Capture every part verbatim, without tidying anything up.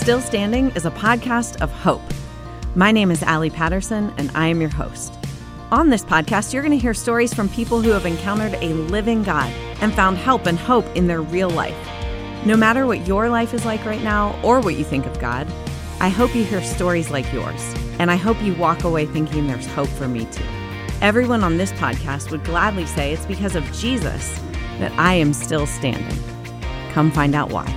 Still Standing is a podcast of hope. My name is Allie Patterson, and I am your host. On this podcast, you're going to hear stories from people who have encountered a living God and found help and hope in their real life. No matter what your life is like right now or what you think of God, I hope you hear stories like yours, and I hope you walk away thinking there's hope for me too. Everyone on this podcast would gladly say it's because of Jesus that I am still standing. Come find out why.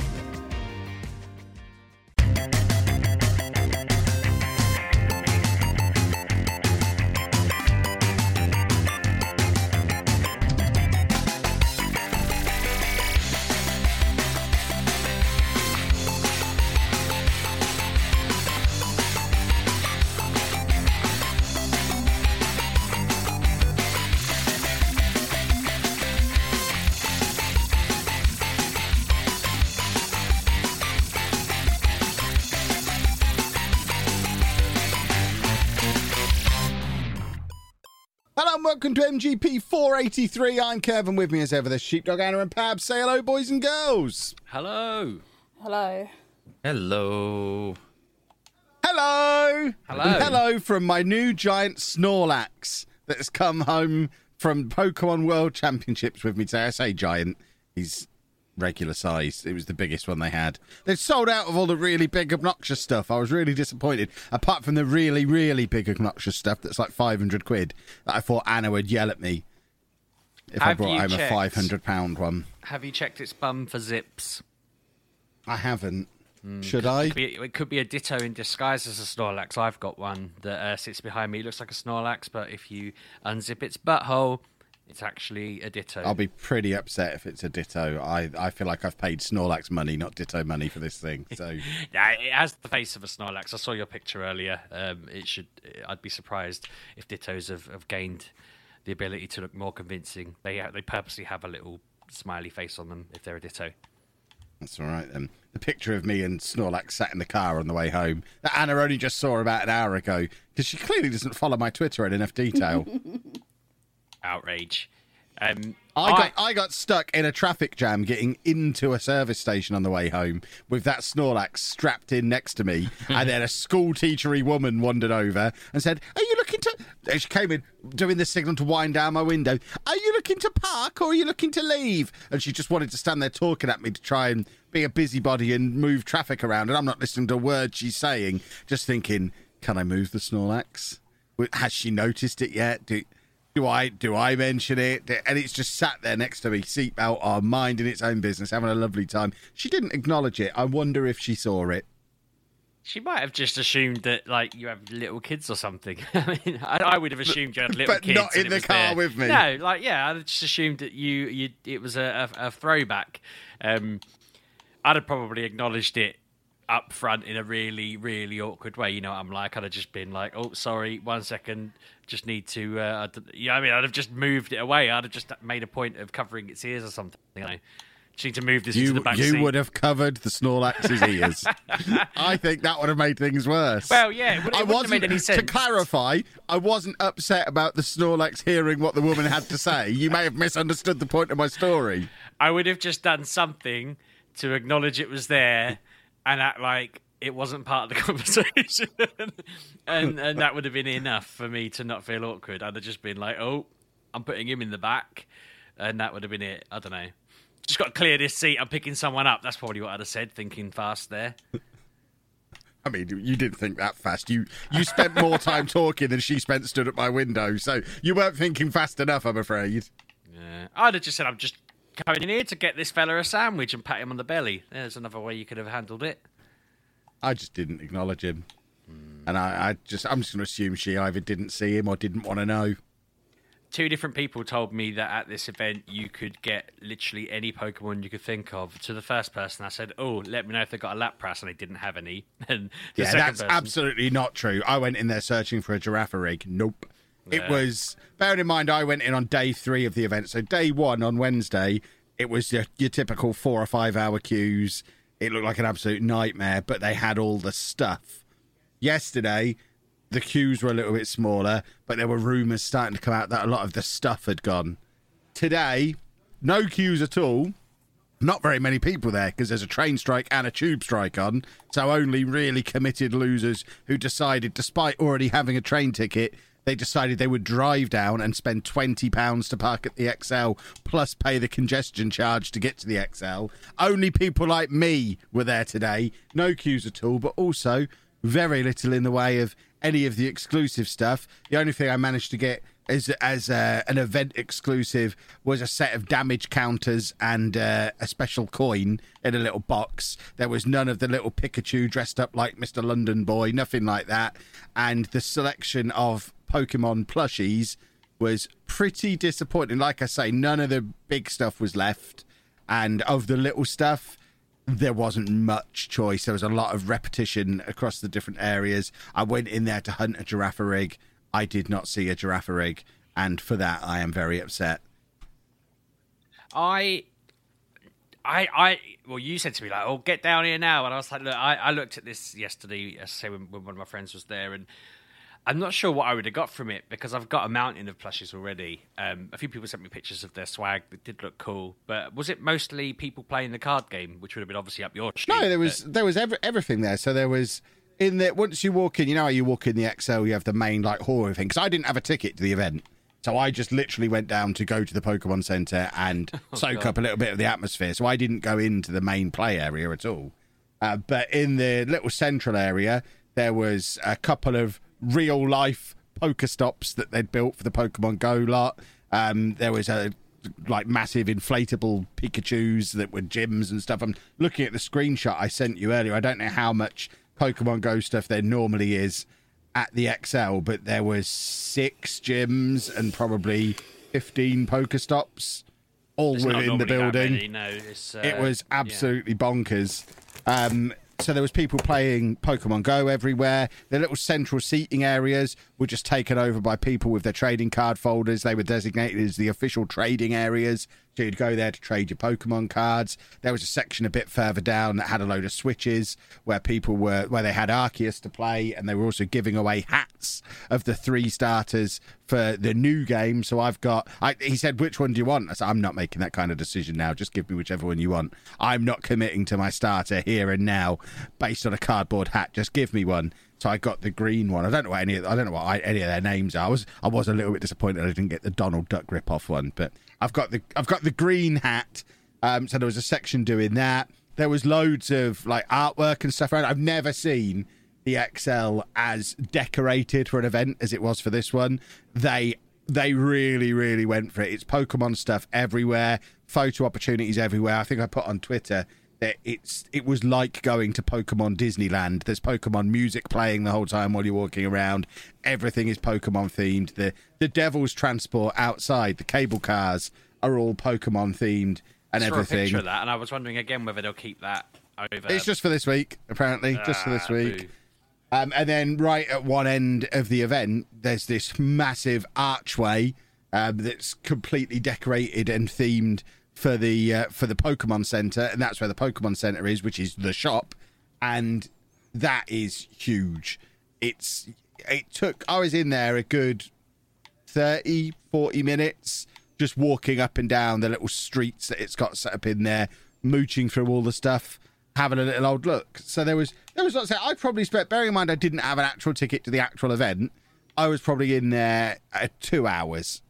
Welcome to M G P four eighty-three. I'm Kevin. With me as ever, the Sheepdog, Anna and Pab. Say hello, boys and girls. Hello. Hello. Hello. Hello. Hello. And hello from my new giant Snorlax that has come home from Pokemon World Championships with me today. I say giant. He's regular size. It was the biggest one they had. They'd sold out of all the really big, obnoxious stuff. I was really disappointed. Apart from the really, really big, obnoxious stuff that's like five hundred quid that I thought Anna would yell at me if Have I brought you home checked- a five hundred pound one. Have you checked its bum for zips? I haven't. Should I? It could, be, it could be a Ditto in disguise as a Snorlax. I've got one that uh, sits behind me. It looks like a Snorlax, but if you unzip its butthole, it's actually a Ditto. I'll be pretty upset if it's a Ditto. I, I feel like I've paid Snorlax money, not Ditto money for this thing. So Yeah, it has the face of a Snorlax. I saw your picture earlier. Um, it should. I'd be surprised if Dittos have, have gained the ability to look more convincing. They ha- they purposely have a little smiley face on them if they're a Ditto. that's all right then. The picture of me and Snorlax sat in the car on the way home that Anna only just saw about an hour ago because she clearly doesn't follow my Twitter in enough detail. Outrage. Um, I got I got stuck in a traffic jam getting into a service station on the way home with that Snorlax strapped in next to me, and then a school teachery woman wandered over and said, "Are you looking to?" And she came in doing the signal to wind down my window. "Are you looking to park or are you looking to leave?" And she just wanted to stand there talking at me to try and be a busybody and move traffic around. And I'm not listening to a word she's saying, just thinking, "Can I move the Snorlax? Has she noticed it yet? Do Do I do I mention it?" And it's just sat there next to me, seatbelt on, minding its own business, having a lovely time. She didn't acknowledge it. I wonder if she saw it. She might have just assumed that, like, you have little kids or something. I mean, I, I would have assumed you had little But kids, not in and it the was car there. with me. No, like, yeah, I just assumed that you, you, it was a, a, a throwback. Um, I'd have probably acknowledged it up front in a really, really awkward way. You know what I'm like? I'd have just been like, "Oh, sorry, one second, just need to," uh, I d- you know what I mean? I'd have just moved it away. I'd have just made a point of covering its ears or something. You know, just need to move this into You the back you seat. would have covered the Snorlax's ears. I think that would have made things worse. Well, yeah, it, would, it I wouldn't have wasn't, made any sense. to clarify, I wasn't upset about the Snorlax hearing what the woman had to say. You may have misunderstood the point of my story. I would have just done something to acknowledge it was there and act like it wasn't part of the conversation. and and that would have been enough for me to not feel awkward. I'd have just been like, "Oh, I'm putting him in the back." And that would have been it. I don't know. Just got to clear this seat. I'm picking someone up. That's probably what I'd have said, thinking fast there. I mean, you didn't think that fast. You you spent more time talking than she spent stood at my window, so you weren't thinking fast enough, I'm afraid. Yeah. I'd have just said, "I'm just coming in here to get this fella a sandwich," and pat him on the belly. There's another way you could have handled it. I just didn't acknowledge him. And I, I just, I'm just going to assume she either didn't see him or didn't want to know. Two different people told me that at this event you could get literally any Pokemon you could think of. To the first person, I said, "Oh, let me know if they got a Lapras," and they didn't have any. And the Yeah, second that's person, absolutely not true. I went in there searching for a Girafarig. Nope. It Yeah. was, bearing in mind, I went in on day three of the event. So day one on Wednesday, it was your, your typical four or five hour queues. It looked like an absolute nightmare, but they had all the stuff. Yesterday, the queues were a little bit smaller, but there were rumours starting to come out that a lot of the stuff had gone. Today, no queues at all. not very many people there because there's a train strike and a tube strike on. So only really committed losers who decided, despite already having a train ticket, they decided they would drive down and spend twenty pounds to park at the X L, plus pay the congestion charge to get to the X L. Only people like me were there today. No queues at all, but also very little in the way of any of the exclusive stuff. The only thing I managed to get as, as uh, an event exclusive was a set of damage counters and uh, a special coin in a little box. There was none of the little Pikachu dressed up like Mister London Boy, nothing like that. And the selection of Pokemon plushies was pretty disappointing. Like I say, none of the big stuff was left. And of the little stuff, there wasn't much choice. There was a lot of repetition across the different areas. I went in there to hunt a Girafarig. I did not see a Girafarig, and for that I am very upset. I, I, I. Well, you said to me like, "Oh, get down here now," and I was like, "Look, I, I looked at this yesterday. As I say, when, when one of my friends was there, and I'm not sure what I would have got from it because I've got a mountain of plushies already. Um, a few people sent me pictures of their swag that did look cool, but was it mostly people playing the card game, which would have been obviously up your street? No, there was but... there was every, everything there. So there was. In the, once you walk in, you know how you walk in the X L, you have the main like horror thing. Because I didn't have a ticket to the event, so I just literally went down to go to the Pokemon Center and oh, soak God. up a little bit of the atmosphere. So I didn't go into the main play area at all. Uh, but in the little central area, there was a couple of real life Pokestops that they'd built for the Pokemon Go lot. Um, there was a like massive inflatable Pikachus that were gyms and stuff. I'm looking at the screenshot I sent you earlier. I don't know how much Pokemon Go stuff there normally is at the X L, but there was six gyms and probably fifteen Pokestops all it's within the building. Many, no, it's, uh, it was absolutely yeah. bonkers. Um, so there was people playing Pokemon Go everywhere. The little central seating areas were just taken over by people with their trading card folders. They were designated as the official trading areas. So you'd go there to trade your Pokemon cards. There was a section a bit further down that had a load of switches where people were, where they had Arceus to play, and they were also giving away hats of the three starters for the new game. So I've got, I, he said, which one do you want? I said, I'm not making that kind of decision now. Just give me whichever one you want. I'm not committing to my starter here and now based on a cardboard hat. Just give me one. So I got the green one. I don't know what any of, I don't know what I, any of their names are. I was I was a little bit disappointed I didn't get the Donald Duck rip-off one, but I've got the I've got the green hat. Um, so there was a section doing that. There was loads of like artwork and stuff around. I've never seen the X L as decorated for an event as it was for this one. They they really really went for it. It's Pokemon stuff everywhere, photo opportunities everywhere. I think I put on Twitter that it's it was like going to Pokemon Disneyland. There's Pokemon music playing the whole time while you're walking around. Everything is Pokemon themed. The the Devil's Transport outside, the cable cars are all Pokemon themed and I saw everything. A picture of that, and I was wondering again whether they'll keep that over. It's just for this week, apparently, ah, just for this week. Boo. Um, and then right at one end of the event, there's this massive archway um, that's completely decorated and themed for the uh, for the Pokemon Center, and that's where the Pokemon Center is, which is the shop, and that is huge. It's it took I was in there a good thirty, forty minutes just walking up and down the little streets that it's got set up in there, mooching through all the stuff, having a little old look. So there was there was lots of, I probably spent, bearing in mind I didn't have an actual ticket to the actual event, I was probably in there at two hours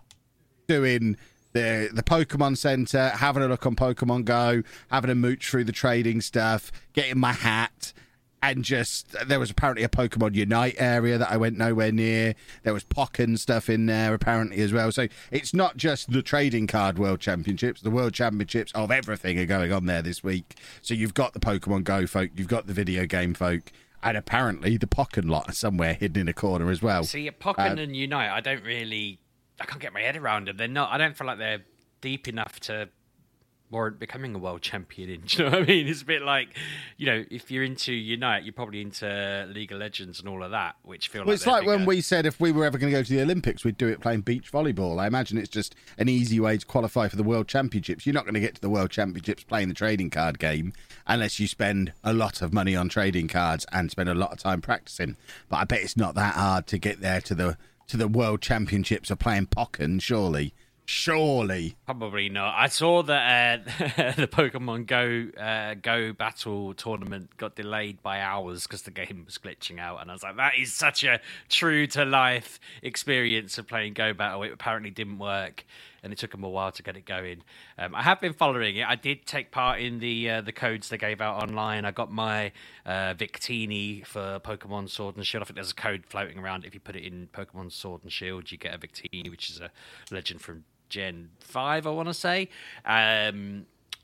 doing the the Pokemon Center, having a look on Pokemon Go, having a mooch through the trading stuff, getting my hat, and just, there was apparently a Pokemon Unite area that I went nowhere near. There was Pokken stuff in there apparently as well. So it's not just the trading card World Championships, the World Championships of everything are going on there this week. So you've got the Pokemon Go folk, you've got the video game folk, and apparently the Pokken lot are somewhere hidden in a corner as well. See, Pokken uh, and Unite, I don't really... I can't get my head around them. They're not. I don't feel like they're deep enough to warrant becoming a world champion in. Do you know what I mean? It's a bit like, you know, if you're into Unite, you're probably into League of Legends and all of that, which feel well, like it's like bigger. when we said if we were ever going to go to the Olympics, we'd do it playing beach volleyball. I imagine it's just an easy way to qualify for the World Championships. You're not going to get to the World Championships playing the trading card game unless you spend a lot of money on trading cards and spend a lot of time practicing. But I bet it's not that hard to get there to the to the World Championships of playing Pokken, surely. Surely. Probably not. I saw that uh, the Pokemon Go uh, Go Battle tournament got delayed by hours because the game was glitching out, and I was like, that is such a true to life experience of playing Go Battle. It apparently didn't work, and it took them a while to get it going. Um, I have been following it. I did take part in the uh, the codes they gave out online. I got my uh, Victini for Pokemon Sword and Shield. I think there's a code floating around. If you put it in Pokemon Sword and Shield, you get a Victini, which is a legend from Gen five, I want to say. Um,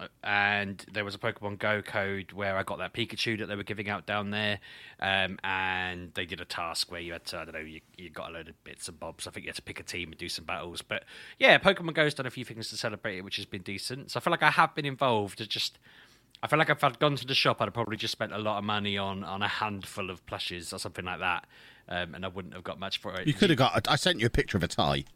and there was a Pokemon Go code where I got that Pikachu that they were giving out down there. Um, and they did a task where you had to, I don't know, you, you got a load of bits and bobs. I think you had to pick a team and do some battles. But yeah, Pokemon Go's done a few things to celebrate it, which has been decent. So I feel like I have been involved. It's just, I feel like if I'd gone to the shop, I'd have probably just spent a lot of money on, on a handful of plushes or something like that. Um, and I wouldn't have got much for it. You could have got, I sent you a picture of a tie.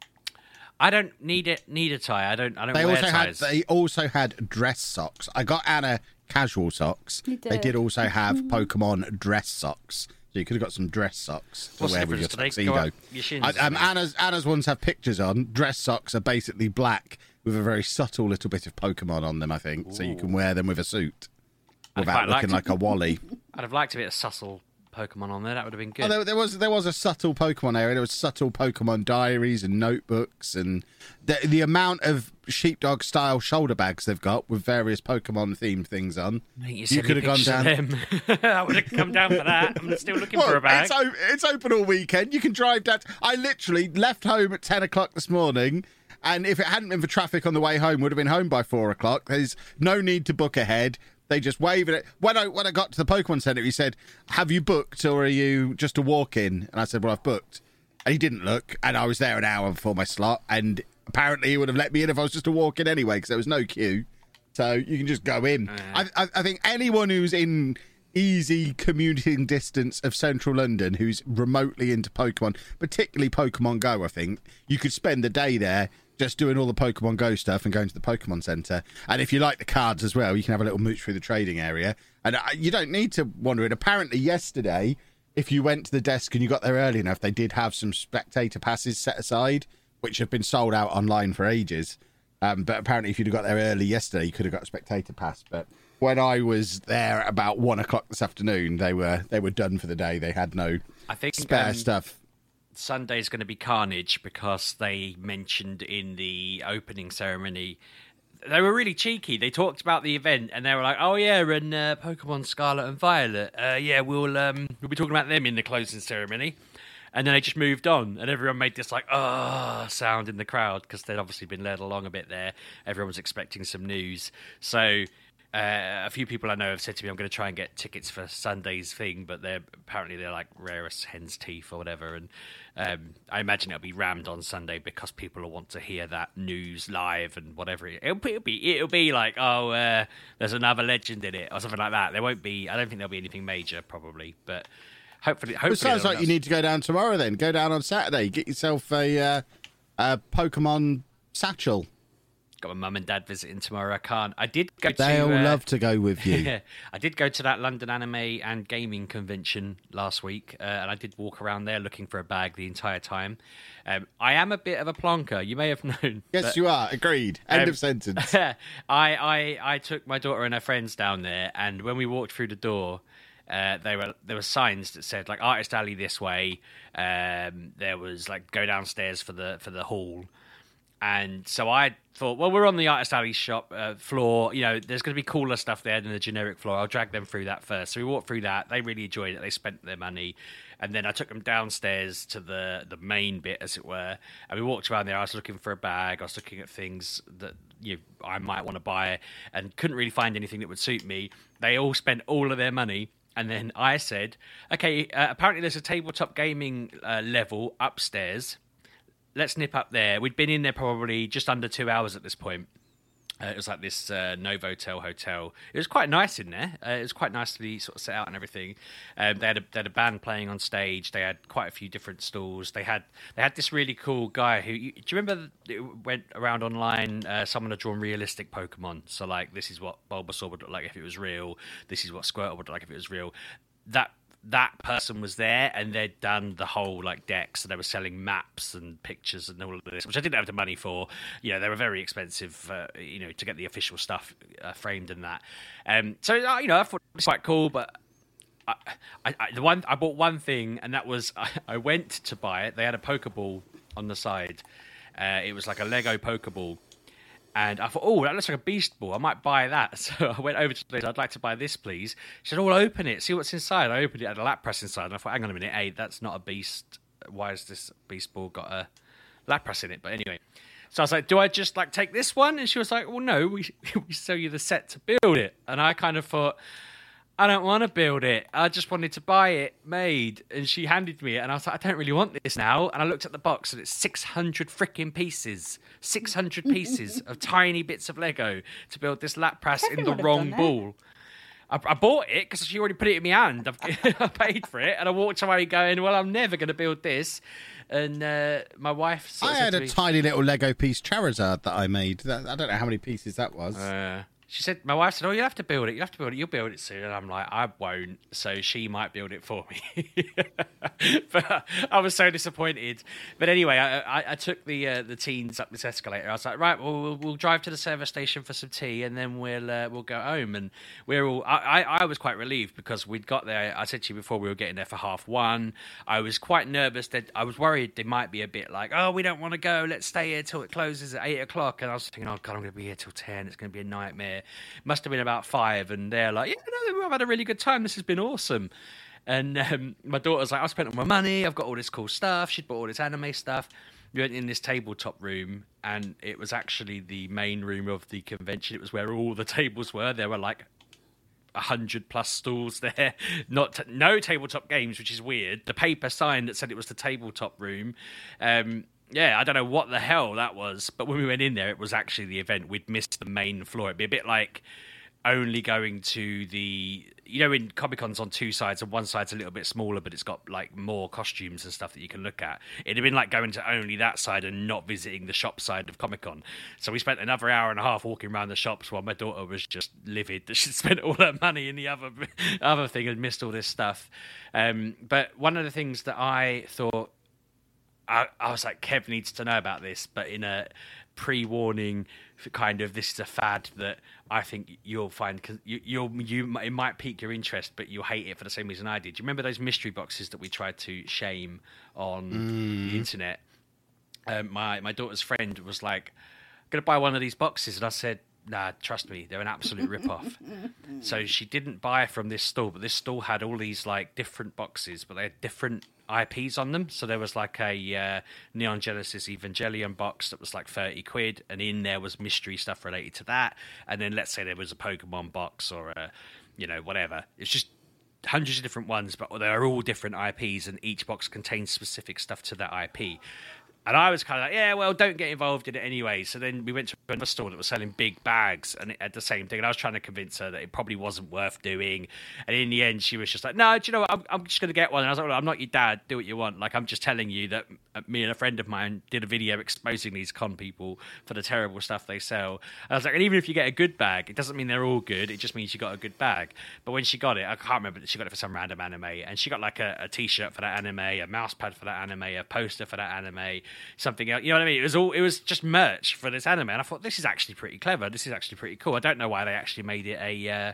I don't need it. Need a tie. I don't. I don't They wear also ties. had. They also had dress socks. I got Anna casual socks. You did. They did also have Pokemon dress socks. So you could have got some dress socks to What's the wear with your difference? Do they go tuxedo. up your shins I, or um, something? Anna's Anna's ones have pictures on. Dress socks are basically black with a very subtle little bit of Pokemon on them. I think so you can wear them with a suit I'd without quite like looking to- like a Wally. I'd have liked a bit of subtle Pokemon on there. That would have been good. Oh, there, there was there was a subtle Pokemon area. There was subtle Pokemon diaries and notebooks, and the the amount of sheepdog style shoulder bags they've got with various Pokemon themed things on. Mate, you you sent could me have gone pictures of them. I would have come down for that. I'm still looking Well, for a bag. It's, o- it's open all weekend. You can drive down. I literally left home at ten o'clock this morning, and if it hadn't been for traffic on the way home, would have been home by four o'clock. There's no need to book ahead. They just wave at it. When I when I got to the Pokemon Center, he said, "Have you booked, or are you just a walk-in?" And I said, "Well, I've booked." And he didn't look, and I was there an hour before my slot. And apparently, he would have let me in if I was just a walk-in anyway, because there was no queue. So you can just go in. I, I, I think anyone who's in easy commuting distance of central London who's remotely into Pokemon, particularly Pokemon Go, I think you could spend the day there just doing all the Pokemon Go stuff and going to the Pokemon Center. And if you like the cards as well, you can have a little mooch through the trading area. And you don't need to wander in. Apparently yesterday, if you went to the desk and you got there early enough, they did have some spectator passes set aside, which have been sold out online for ages. Um, but apparently if you'd have got there early yesterday, you could have got a spectator pass. But when I was there about one o'clock this afternoon, they were they were done for the day. They had no I think spare um, stuff. Sunday's going to be carnage because they mentioned in the opening ceremony. They were really cheeky. They talked about the event and they were like, "Oh yeah, and uh, Pokemon Scarlet and Violet. Uh, yeah, we'll um, we'll be talking about them in the closing ceremony." And then they just moved on, and everyone made this like "ah" sound in the crowd because they'd obviously been led along a bit there. Everyone was expecting some news, so. Uh, a few people I know have said to me, "I'm going to try and get tickets for Sunday's thing," but they're apparently they're like rarest hen's teeth or whatever. And um, I imagine it'll be rammed on Sunday because people will want to hear that news live and whatever. It, it'll, it'll be it'll be like, oh, uh, there's another legend in it or something like that. There won't be. I don't think there'll be anything major probably, but hopefully, hopefully. It sounds they'll like you need to go down tomorrow. Then go down on Saturday. Get yourself a, uh, a Pokemon satchel. Got my mum and dad visiting tomorrow. I can't. I did go to. They'll uh, love to go with you. I did go to that London Anime and Gaming Convention last week, uh, and I did walk around there looking for a bag the entire time. Um, I am a bit of a plonker. You may have known. Yes, but, you are. Agreed. End um, of sentence. I, I I took my daughter and her friends down there, and when we walked through the door, uh, they were there were signs that said like Artist Alley this way. Um, there was like go downstairs for the for the hall. And so I thought, well, we're on the Artist Alley shop uh, floor. You know, there's going to be cooler stuff there than the generic floor. I'll drag them through that first. So we walked through that. They really enjoyed it. They spent their money. And then I took them downstairs to the, the main bit, as it were. And we walked around there. I was looking for a bag. I was looking at things that you know, I might want to buy and couldn't really find anything that would suit me. They all spent all of their money. And then I said, okay, uh, apparently there's a tabletop gaming uh, level upstairs. Let's nip up there. We'd been in there probably just under two hours at this point. Uh, it was like this uh, Novotel hotel. It was quite nice in there. Uh, it was quite nice to be sort of set out and everything. Um, they had a they had a band playing on stage. They had quite a few different stalls. They had they had this really cool guy who. You, do you remember? It went around online. Uh, someone had drawn realistic Pokemon. So like, this is what Bulbasaur would look like if it was real. This is what Squirtle would look like if it was real. That. that person was there and they'd done the whole like deck, so they were selling maps and pictures and all of this, which I didn't have the money for. You know, they were very expensive, uh, you know, to get the official stuff uh, framed and that. Um, so uh, you know, I thought it was quite cool, but I, I, I, the one I bought one thing, and that was I, I went to buy it. They had a Pokeball on the side. Uh, it was like a Lego Pokeball. And I thought, oh, that looks like a beast ball. I might buy that. So I went over to the lady. I'd like to buy this, please. She said, oh, well, open it. See what's inside. I opened it. It had a lap press inside. And I thought, hang on a minute. Hey, that's not a beast. Why has this beast ball got a lap press in it? But anyway. So I was like, do I just like take this one? And she was like, well, no, we, we sell you the set to build it. And I kind of thought, I don't want to build it. I just wanted to buy it made. And she handed me it. And I was like, I don't really want this now. And I looked at the box and it's six hundred freaking pieces. six hundred pieces of tiny bits of Lego to build this lap press Kevin in the would have wrong done that. ball. I, I bought it because she already put it in my hand. I've, I paid for it. And I walked away going, well, I'm never going to build this. And uh, my wife sort of I said had to a me, tiny little Lego piece Charizard that I made. That, I don't know how many pieces that was. Uh, she said, my wife said, oh, you have to build it. You have to build it. You'll build it soon. And I'm like, I won't. So she might build it for me. But I was so disappointed. But anyway, I, I, I took the uh, the teens up this escalator. I was like, right, well, we'll, we'll drive to the service station for some tea and then we'll uh, we'll go home. And we're all, I, I, I was quite relieved because we'd got there. I said to you before, we were getting there for half one. I was quite nervous that I was worried they might be a bit like, oh, we don't want to go. Let's stay here till it closes at eight o'clock. And I was thinking, oh, God, I'm going to be here till ten. It's going to be a nightmare. Must have been about five, and they're like, yeah, no, I've had a really good time. This has been awesome. And um, my daughter's like, I've spent all my money. I've got all this cool stuff. She'd bought all this anime stuff. We went in this tabletop room, and it was actually the main room of the convention. It was where all the tables were. There were like a hundred plus stalls there. Not t- no tabletop games, which is weird. The paper sign that said it was the tabletop room. Um, Yeah, I don't know what the hell that was, but when we went in there, it was actually the event. We'd missed the main floor. It'd be a bit like only going to the, you know, in Comic-Con's on two sides, and one side's a little bit smaller, but it's got like more costumes and stuff that you can look at. It'd have been like going to only that side and not visiting the shop side of Comic-Con. So we spent another hour and a half walking around the shops while my daughter was just livid that she'd spent all her money in the other other thing and missed all this stuff. Um, but one of the things that I thought, I, I was like, Kev needs to know about this, but in a pre-warning kind of, this is a fad that I think you'll find, cause you, you'll you it might pique your interest, but you'll hate it for the same reason I did. Do you remember those mystery boxes that we tried to shame on mm. the internet? Um, my my daughter's friend was like, I'm gonna buy one of these boxes, and I said, nah, trust me, they're an absolute rip-off. So she didn't buy from this store, but this store had all these like different boxes, but they had different I Ps on them. So there was like a uh, Neon Genesis Evangelion box that was like thirty quid, and in there was mystery stuff related to that. And then let's say there was a Pokemon box or a, you know, whatever. It's just hundreds of different ones, but they're all different I Ps, and each box contains specific stuff to that I P. And I was kind of like, yeah, well, don't get involved in it anyway. So then we went to another store that was selling big bags, and it had the same thing. And I was trying to convince her that it probably wasn't worth doing. And in the end, she was just like, no, do you know what? I'm, I'm just going to get one. And I was like, well, I'm not your dad. Do what you want. Like, I'm just telling you that me and a friend of mine did a video exposing these con people for the terrible stuff they sell. And I was like, and even if you get a good bag, it doesn't mean they're all good. It just means you got a good bag. But when she got it, I can't remember that she got it for some random anime. And she got like a, a T-shirt for that anime, a mouse pad for that anime, a poster for that anime, something else. You know what I mean? It was all, it was just merch for this anime. And I thought, this is actually pretty clever. This is actually pretty cool. I don't know why they actually made it a uh,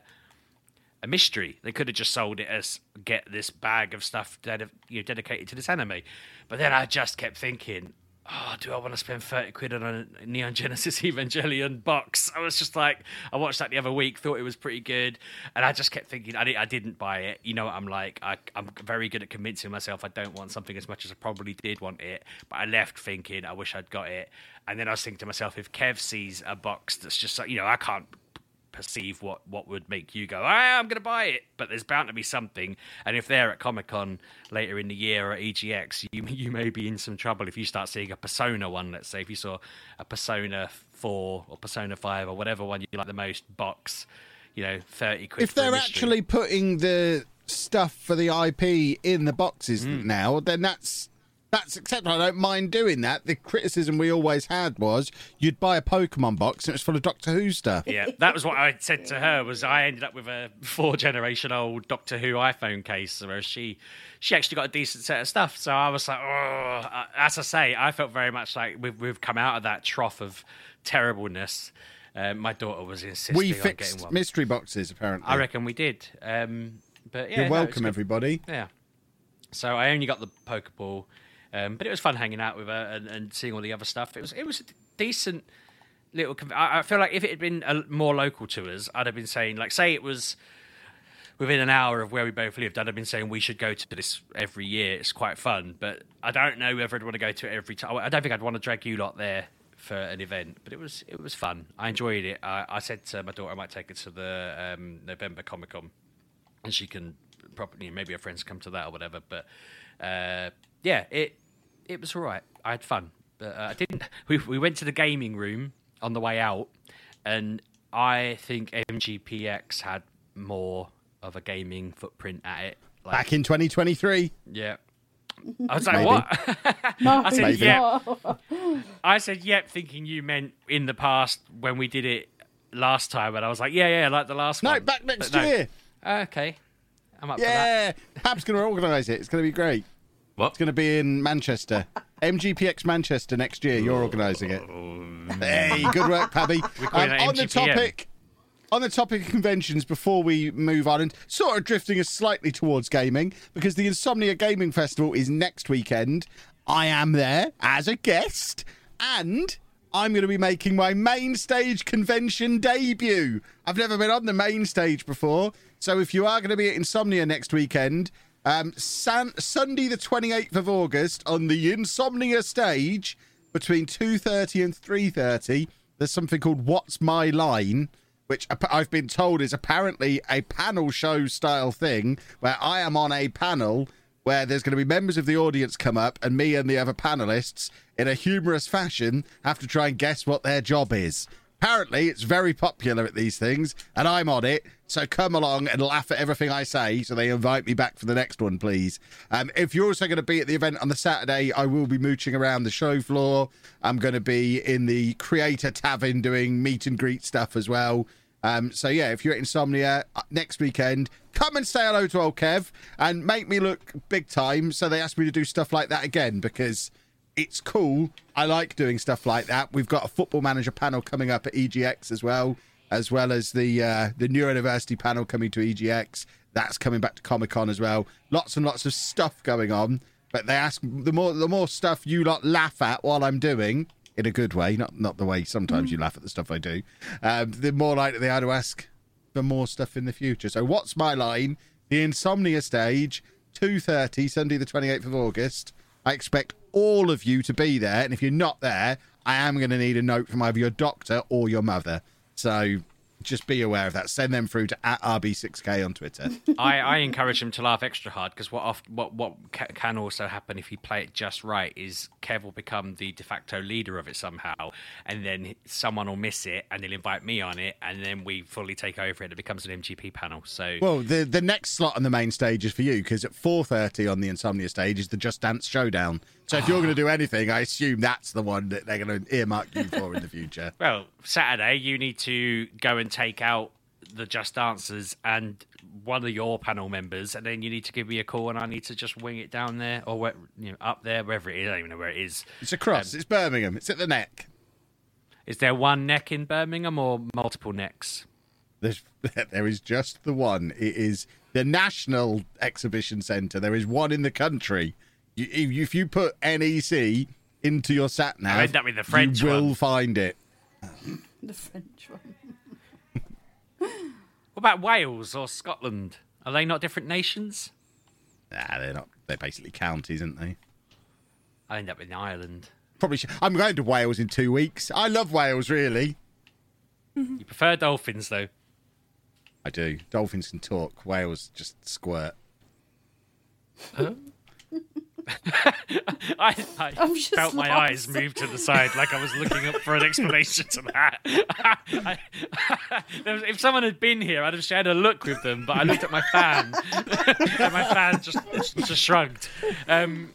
a mystery. They could have just sold it as, get this bag of stuff that you know, dedicated to this anime. But then I just kept thinking, oh, do I want to spend thirty quid on a Neon Genesis Evangelion box? I was just like, I watched that the other week, thought it was pretty good, and I just kept thinking, I, I didn't buy it. You know what I'm like? I, I'm very good at convincing myself I don't want something as much as I probably did want it, but I left thinking I wish I'd got it. And then I was thinking to myself, if Kev sees a box that's just like, you know, I can't perceive what, what would make you go, ah, I'm going to buy it, but there's bound to be something. And if they're at Comic-Con later in the year or at E G X, you you may be in some trouble if you start seeing a Persona one. Let's say if you saw a Persona four or Persona five or whatever one you like the most box, you know, thirty quid. If they're actually putting the stuff for the I P in the boxes mm. now, then that's That's acceptable. I don't mind doing that. The criticism we always had was you'd buy a Pokemon box and it was full of Doctor Who stuff. Yeah, that was what I said to her. Was I ended up with a four generation old Doctor Who iPhone case, whereas she she actually got a decent set of stuff. So I was like, oh, as I say, I felt very much like we've we've come out of that trough of terribleness. Uh, my daughter was insisting We on fixed getting one. mystery boxes, apparently. I reckon we did. Um, but yeah, You're no, it's welcome, good. everybody. Yeah. So I only got the Pokeball, um, but it was fun hanging out with her and, and seeing all the other stuff. It was it was a decent little. Conv- I, I feel like if it had been a, more local to us, I'd have been saying, like, say it was within an hour of where we both lived, I'd have been saying we should go to this every year. It's quite fun, but I don't know whether I'd want to go to it every time. I don't think I'd want to drag you lot there for an event, but it was it was fun. I enjoyed it. I, I said to my daughter I might take her to the um, November Comic Con, and she can. Probably maybe her friends come to that or whatever, but uh, yeah, it it was all right. I had fun, but uh, I didn't. We we went to the gaming room on the way out, and I think M G P X had more of a gaming footprint at it. Like, Back in twenty twenty-three. yeah, I was like, Maybe. what? No, I said, it's yeah. not. I said, yep, thinking you meant in the past when we did it last time, and I was like, yeah, yeah, like the last No, one. back next But no. year. Okay, I'm up for that. Yeah. Pab's going to organise it. It's going to be great. What? It's going to be in Manchester. M G P X Manchester next year. You're organising it. Hey, good work, Pabby. calling it on the M G P M. topic, on the topic of conventions, before we move on, and sort of drifting us slightly towards gaming, because the Insomnia Gaming Festival is next weekend. I am there as a guest, and I'm going to be making my main stage convention debut. I've never been on the main stage before, so if you are going to be at Insomnia next weekend, um, San- Sunday the twenty-eighth of August on the Insomnia stage between two thirty and three thirty, there's something called What's My Line, which I've been told is apparently a panel show style thing where I am on a panel where there's going to be members of the audience come up and me and the other panelists in a humorous fashion have to try and guess what their job is. Apparently, it's very popular at these things, and I'm on it, so come along and laugh at everything I say, so they invite me back for the next one, please. Um, if you're also going to be at the event on the Saturday, I will be mooching around the show floor. I'm going to be in the Creator Tavern doing meet and greet stuff as well. Um, so, yeah, if you're at Insomnia next weekend, come and say hello to old Kev and make me look big time, so they ask me to do stuff like that again, because it's cool. I like doing stuff like that. We've got a Football Manager panel coming up at E G X as well, as well as the uh, the Neurodiversity panel coming to E G X. That's coming back to Comic-Con as well. Lots and lots of stuff going on. But they ask, the more the more stuff you lot laugh at while I'm doing, in a good way, not not the way sometimes you laugh at the stuff I do, um, the more likely they are to ask for more stuff in the future. So What's My Line? The Insomnia stage, two thirty, Sunday the twenty-eighth of August. I expect all of you to be there, and if you're not there, I am going to need a note from either your doctor or your mother. So just be aware of that. Send them through to at R B six K on Twitter. I, I encourage him to laugh extra hard, because what oft, what what ca- can also happen if you play it just right is Kev will become the de facto leader of it somehow, and then someone will miss it, and they'll invite me on it, and then we fully take over it. It becomes an M G P panel. So Well, the the next slot on the main stage is for you, because at four thirty on the Insomnia stage is the Just Dance Showdown. So if you're going to do anything, I assume that's the one that they're going to earmark you for in the future. well, Saturday you need to go and take out the Just Dancers and one of your panel members, and then you need to give me a call, and I need to just wing it down there or where, you know, up there, wherever it is. I don't even know where it is. It's across. Um, it's Birmingham. It's at the neck. Is there one neck in Birmingham or multiple necks? There's, there is just the one. It is the National Exhibition Centre. There is one in the country. You, if you put N E C into your sat nav, I end up with the French you will one. find it. The French one. What about Wales or Scotland? Are they not different nations? Nah, they're not. They're basically counties, aren't they? I end up in Ireland. Probably. Should, I'm going to Wales in two weeks. I love Wales, really. You prefer dolphins, though? I do. Dolphins can talk. Whales just squirt. Huh? I, I I'm just felt my lost. eyes move to the side like I was looking up for an explanation to that. I, there was, if someone had been here, I'd have shared a look with them, but I looked at my fan, and my fan just just shrugged. Um,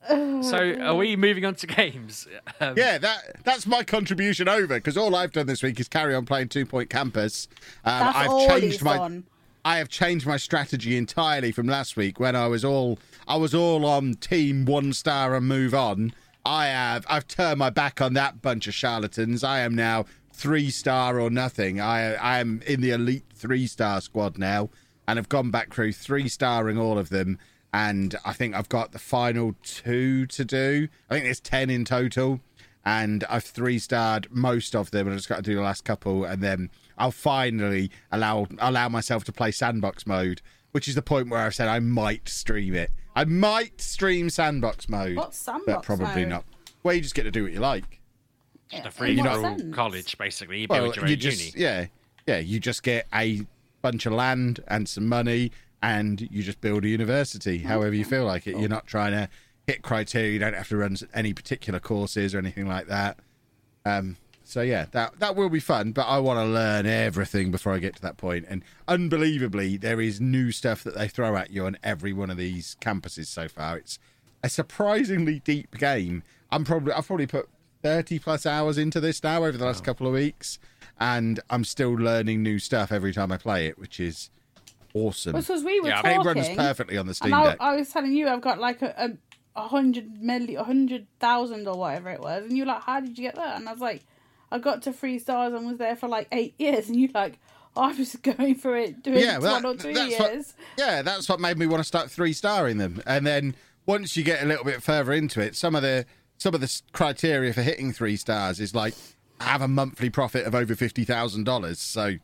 So, are we moving on to games? Um, Yeah, that that's my contribution over, because all I've done this week is carry on playing Two Point Campus. Um, That's I've all changed he's my done. I have changed my strategy entirely from last week when I was all I was all on team one star and move on. I have I've turned my back on that bunch of charlatans. I am now three star or nothing. I I am in the elite three star squad now, and have gone back through three starring all of them. And I think I've got the final two to do. I think there's ten in total, and I've three starred most of them, and I've just got to do the last couple, and then I'll finally allow allow myself to play sandbox mode, which is the point where I've said I might stream it. I might stream sandbox mode, What's sandbox but probably mode? not. Well, you just get to do what you like. Just a In free what for all sense? college, basically. You Well, build your you own just uni. yeah yeah you just get a bunch of land and some money, and you just build a university however you feel like it. You're not trying to hit criteria. You don't have to run any particular courses or anything like that. Um, so yeah, that that will be fun. But I want to learn everything before I get to that point. And unbelievably, there is new stuff that they throw at you on every one of these campuses so far. It's a surprisingly deep game. I'm probably I've probably put thirty plus hours into this now over the last couple of weeks, and I'm still learning new stuff every time I play it, which is awesome. Because we were Yeah, talking, And it runs perfectly on the Steam and I, Deck. I was telling you I've got like a, a, a hundred million, a hundred thousand or whatever it was, and you're like, how did you get that? And I was like, I got to three stars and was there for like eight years, and you're like, I was going for it doing Yeah, well, one that- or two that's years. what- yeah, that's what made me want to start three starring them. And then once you get a little bit further into it, some of the some of the s- criteria for hitting three stars is like have a monthly profit of over fifty thousand dollars. So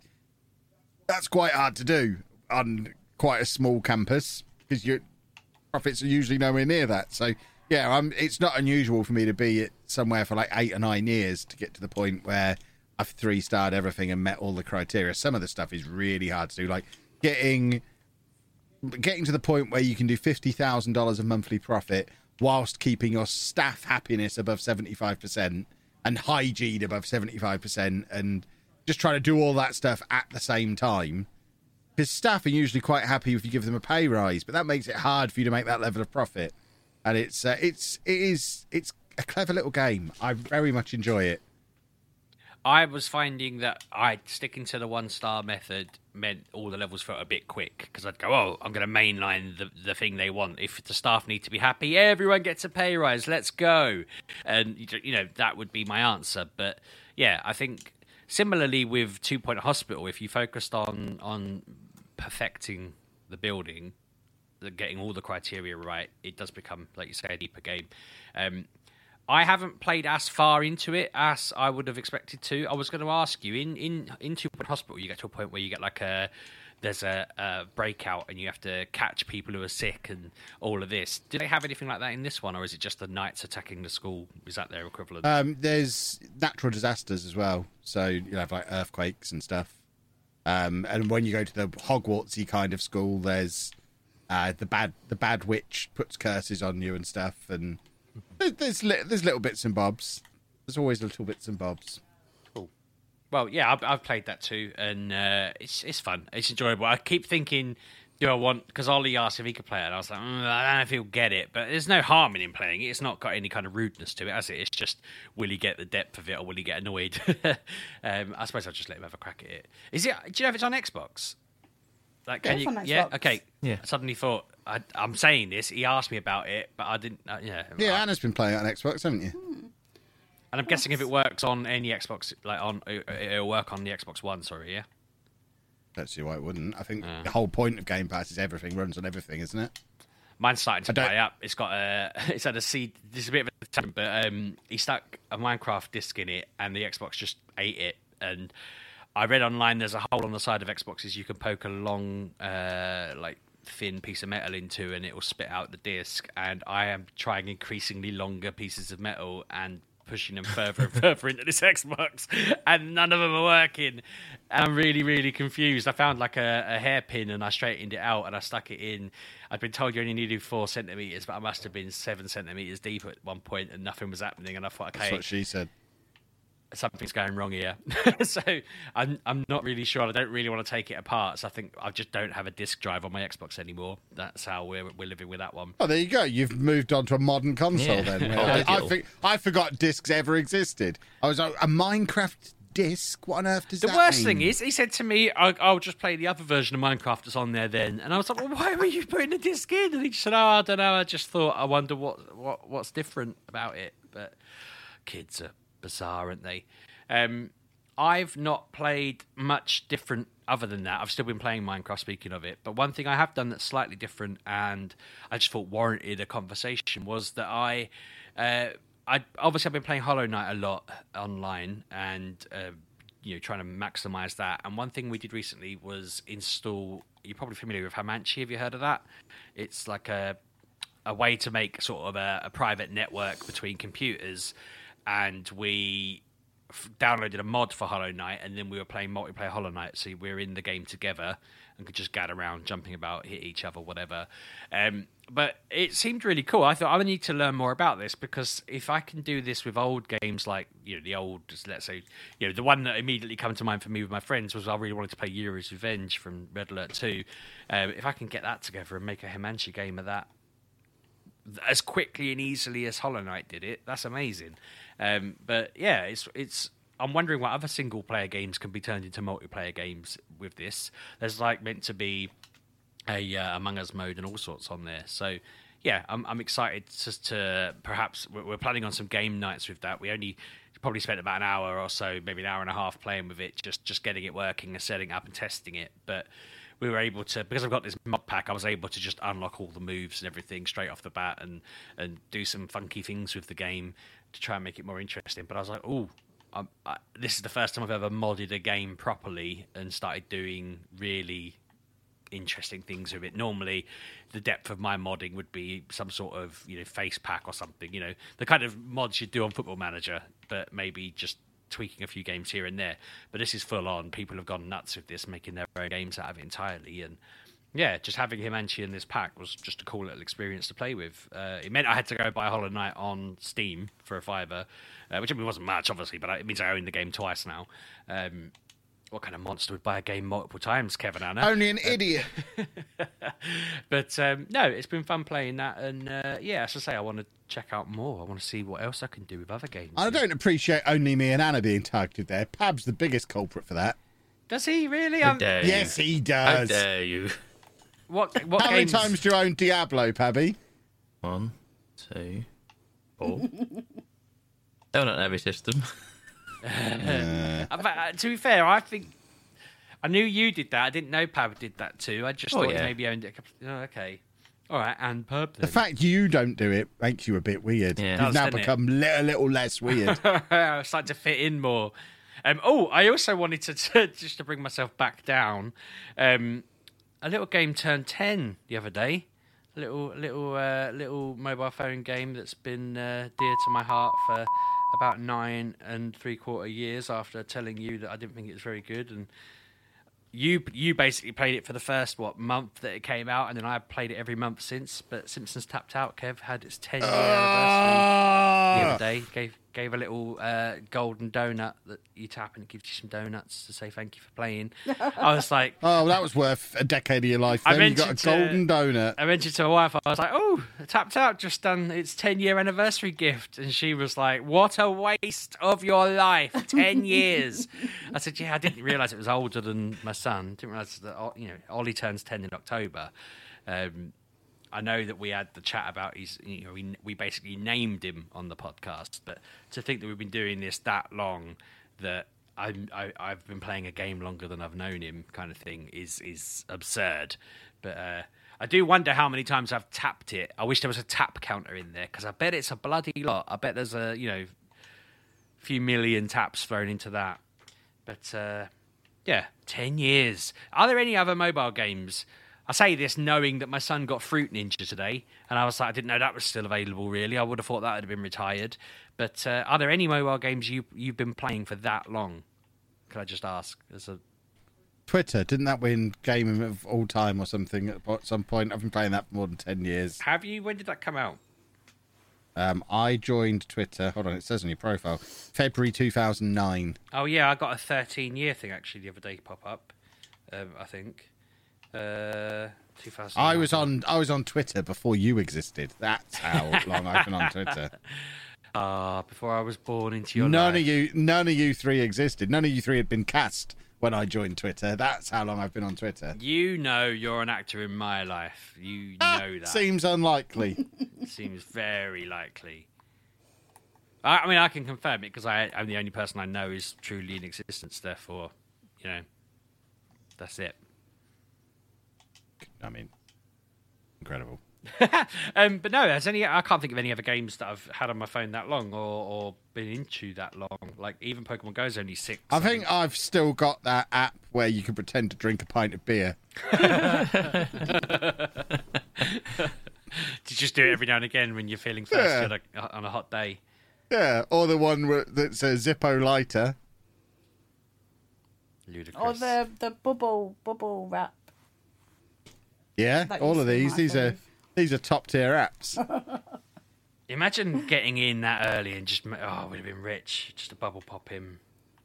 that's quite hard to do on quite a small campus, because your profits are usually nowhere near that. So yeah, I'm, it's not unusual for me to be at somewhere for like eight or nine years to get to the point where I've three starred everything and met all the criteria. Some of the stuff is really hard to do, like getting getting to the point where you can do fifty thousand dollars of monthly profit whilst keeping your staff happiness above seventy-five percent and hygiene above seventy-five percent, and just trying to do all that stuff at the same time. Because staff are usually quite happy if you give them a pay rise, but that makes it hard for you to make that level of profit. And it's uh, it's it is it's a clever little game. I very much enjoy it. I was finding that I sticking to the one star method meant all the levels felt a bit quick, because I'd go, oh, I'm going to mainline the the thing they want. If the staff need to be happy, everyone gets a pay rise. Let's go, and you know that would be my answer. But yeah, I think similarly with Two Point Hospital, if you focused on on perfecting the building, the, getting all the criteria right, it does become, like you say, a deeper game. Um, I haven't played as far into it as I would have expected to. I was going to ask you, in in in Two Point Hospital, you get to a point where you get like a there's a, a breakout and you have to catch people who are sick and all of this. Do they have anything like that in this one, or is it just the knights attacking the school? Is that their equivalent? Um, there's natural disasters as well, so you have like earthquakes and stuff. Um, and when you go to the Hogwartsy kind of school, there's uh, the bad the bad witch puts curses on you and stuff, and there's there's, li- there's little bits and bobs. There's always little bits and bobs. Well, yeah, I've, I've played that too, and uh, it's it's fun. It's enjoyable. I keep thinking, do I want... Because Ollie asked if he could play it, and I was like, mm, I don't know if he'll get it, but there's no harm in him playing it. It's not got any kind of rudeness to it, has it? It's just, will he get the depth of it, or will he get annoyed? um, I suppose I'll just let him have a crack at it. Is it? Do you know if it's on Xbox? Like, can Yeah, it's you? on Yeah. Xbox. Okay. Yeah. I suddenly thought I, I'm saying this. He asked me about it, but I didn't. Uh, yeah. Yeah, I- Anna's been playing it on Xbox, haven't you? and I'm guessing if it works on any Xbox, like on, it- it'll work on the Xbox One. Sorry, yeah. Don't see why it wouldn't. I think Uh. the whole point of Game Pass is everything runs on everything, isn't it? Mine's starting to I don't- play up. It's got a, it's had a seed. This is a bit of a tangent, but um, he stuck a Minecraft disc in it, and the Xbox just ate it. And I read online there's a hole on the side of Xboxes you can poke a long, uh, like thin piece of metal into, and it will spit out the disc. And I am trying increasingly longer pieces of metal and pushing them further and further into this Xbox, and none of them are working. And I'm really, really confused. I found like a, a hairpin, and I straightened it out, and I stuck it in. I'd been told you only needed four centimeters, but I must have been seven centimeters deep at one point, and nothing was happening. And I thought, That's okay, what she said. something's going wrong here. So I'm I'm not really sure. I don't really want to take it apart. So I think I just don't have a disc drive on my Xbox anymore. That's how we're we're living with that one. Oh, there you go. You've moved on to a modern console Yeah. then. Oh, I, I, digital. think, I forgot discs ever existed. I was like, a Minecraft disc? What on earth does The that worst mean? thing is, he said to me, I'll, I'll just play the other version of Minecraft that's on there then. And I was like, well, why were you putting the disc in? And he just said, oh, I don't know. I just thought, I wonder what, what what's different about it. But kids are bizarre, aren't they? Um, I've not played much different other than that. I've still been playing Minecraft, speaking of it. But one thing I have done that's slightly different and I just thought warranted a conversation was that I... Uh, I obviously I've been playing Hollow Knight a lot online and uh, you know trying to maximize that. And one thing we did recently was install. You're probably familiar with Hamanchi. Have you heard of that? It's like a a way to make sort of a, a private network between computers. And we f- downloaded a mod for Hollow Knight, and then we were playing multiplayer Hollow Knight. So we were in the game together and could just gather around, jumping about, hit each other, whatever. Um, but it seemed really cool. I thought I need to learn more about this because if I can do this with old games like, you know, the old, let's say, you know, the one that immediately came to mind for me with my friends was I really wanted to play Yuri's Revenge from Red Alert two. Um, if I can get that together and make a Himanchi game of that as quickly and easily as Hollow Knight did it, that's amazing. Um, but yeah, it's it's. I'm wondering what other single player games can be turned into multiplayer games with this. There's like meant to be a uh, Among Us mode and all sorts on there. So yeah, I'm I'm excited just to perhaps we're we're planning on some game nights with that. We only probably spent about an hour or so, maybe an hour and a half playing with it, just just getting it working and setting it up and testing it. But we were able to, because I've got this mod pack, I was able to just unlock all the moves and everything straight off the bat and and do some funky things with the game to try and make it more interesting. But I was like, oh. I'm, I, this is the first time I've ever modded a game properly and started doing really interesting things with it. Normally, the depth of my modding would be some sort of, you know, face pack or something, you know, the kind of mods you'd do on Football Manager, but maybe just tweaking a few games here and there. But this is full on. People have gone nuts with this, making their own games out of it entirely. And yeah, just having Himanchi in this pack was just a cool little experience to play with. Uh, it meant I had to go buy Hollow Knight on Steam for a fiver, uh, which I mean wasn't much, obviously, but it means I own the game twice now. Um, what kind of monster would buy a game multiple times, Kevin Anna? Only an idiot. But um, no, it's been fun playing that, and uh, yeah, as I say, I want to check out more. I want to see what else I can do with other games. I don't appreciate only me and Anna being targeted there. Pab's the biggest culprit for that. Does he really? How Um, dare Yes, you? he How does. dare you? what what How games? many times do you own Diablo, Pabby? One, two, four. They're not every system. Uh, but, uh, to be fair, I think I knew you did that. I didn't know Pab did that too. I just Oh, thought you yeah. maybe owned it. A couple... Oh, okay, all right. And Pab. The fact you don't do it makes you a bit weird. Yeah. You've Does, now doesn't it? become li- a little less weird. I started to fit in more. Um, oh, I also wanted to, to just to bring myself back down. Um, a little game turned ten the other day. A little little uh, little mobile phone game that's been uh, dear to my heart for about nine and three quarter years. After telling you that I didn't think it was very good, and you you basically played it for the first what month that it came out, and then I played it every month since. But Simpsons Tapped Out, Kev, had its ten year anniversary the Ah! other day. Gave gave a little uh, golden donut that you tap and it gives you some donuts to say thank you for playing. I was like, Oh, that was worth a decade of your life. I Then you got a mentioned to- golden donut. I mentioned to my wife, I was like, oh, Tapped Out just done its ten year anniversary gift. And she was like, what a waste of your life, ten years. I said, yeah, I didn't realise it was older than my son. Didn't realise that, you know, Ollie turns ten in October. Um, I know that we had the chat about his, you know, we, we basically named him on the podcast, but to think that we've been doing this that long, that I'm, I, I've been playing a game longer than I've known him kind of thing is, is absurd. But uh, I do wonder how many times I've tapped it. I wish there was a tap counter in there because I bet it's a bloody lot. I bet there's a, you know, few million taps thrown into that. But uh, yeah, ten years. Are there any other mobile games? I say this knowing that my son got Fruit Ninja today, and I was like, I didn't know that was still available, really. I would have thought that would have been retired. But uh, are there any mobile games you, you've been playing for that long? Can I just ask? As a... Twitter, didn't that win Game of All Time or something at some point? I've been playing that for more than ten years. Have you? When did that come out? Um, I joined Twitter. Hold on, it says on your profile, February two thousand nine. Oh yeah, I got a thirteen year thing actually the other day pop up. Um, I think. Uh, two thousand. I was on. I was on Twitter before you existed. That's how long I've been on Twitter. Ah, uh, before I was born into your none life. of you, none of you three existed. None of you three had been cast when I joined Twitter. That's how long I've been on Twitter. You know, you're an actor in my life. You know that. Seems unlikely. Seems very likely. I, I mean, I can confirm it because I'm the only person I know is truly in existence. Therefore, you know, that's it. I mean, incredible. um, but no, there's any. I can't think of any other games that I've had on my phone that long or, or been into that long. Like even Pokemon Go is only six. I think I've still got that app where you can pretend to drink a pint of beer. To just do it every now and again when you're feeling thirsty Yeah. on, a, on a hot day. Yeah, or the one where, that's a Zippo lighter. Ludicrous. Or the the bubble bubble wrap. Yeah, That all used of to be these. my These are fave. these are top tier apps. Imagine getting in that early and just, oh, would have been rich. Just a bubble pop him.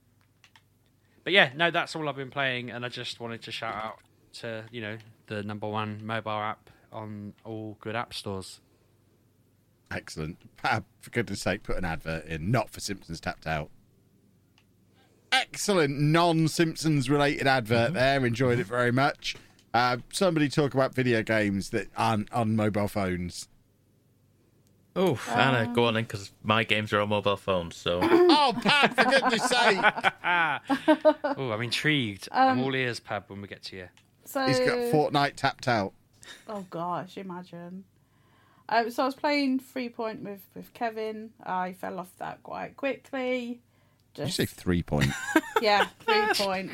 But yeah, no, that's all I've been playing, and I just wanted to shout out to, you know, the number one mobile app on all good app stores. Excellent. Ah, for goodness sake, put an advert in, not for Simpsons Tapped Out. Excellent non-Simpsons related advert there. Enjoyed it very much. Uh, somebody talk about video games that aren't on mobile phones. Oh, Anna, go on then, because my games are on mobile phones, so... Oh, Pat, for goodness sake. Oh, I'm intrigued. I'm all ears, Pab, when we get to you. So He's got Fortnite tapped out. Oh gosh, imagine. Um, so I was playing Three Point with, with Kevin. I fell off that quite quickly. Did you Just say three point? yeah, Three Point.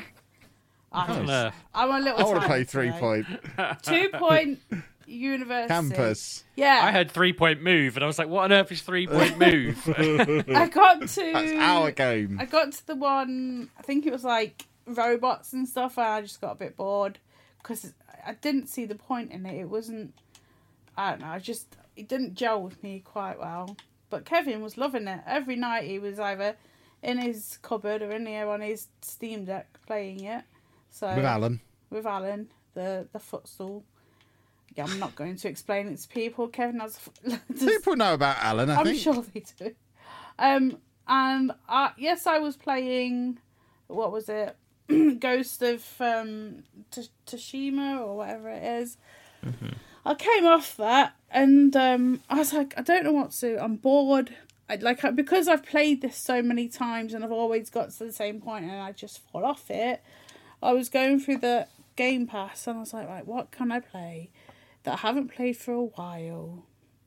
I on just, earth? I'm a little. I want to play tired three today. point. Two Point University Campus. Yeah, I heard three point move, and I was like, what on earth is three point move? I got to. That's our game. I got to the one. I think it was like robots and stuff, and I just got a bit bored because I didn't see the point in it. It wasn't. I don't know. I just it didn't gel with me quite well. But Kevin was loving it. Every night he was either in his cupboard or in here on his Steam Deck playing it. So With Alan. With Alan, the the footstool. Yeah, I'm not going to explain it to people. Kevin has. People know about Alan, I I'm think. sure they do. Um, and uh, yes, I was playing. What was it? Ghost of um, T- Tsushima or whatever it is. Mm-hmm. I came off that, and um, I was like, I don't know what to. I'm bored. I like I, because I've played this so many times, and I've always got to the same point, and I just fall off it. I was going through the Game Pass, and I was like, right, what can I play that I haven't played for a while?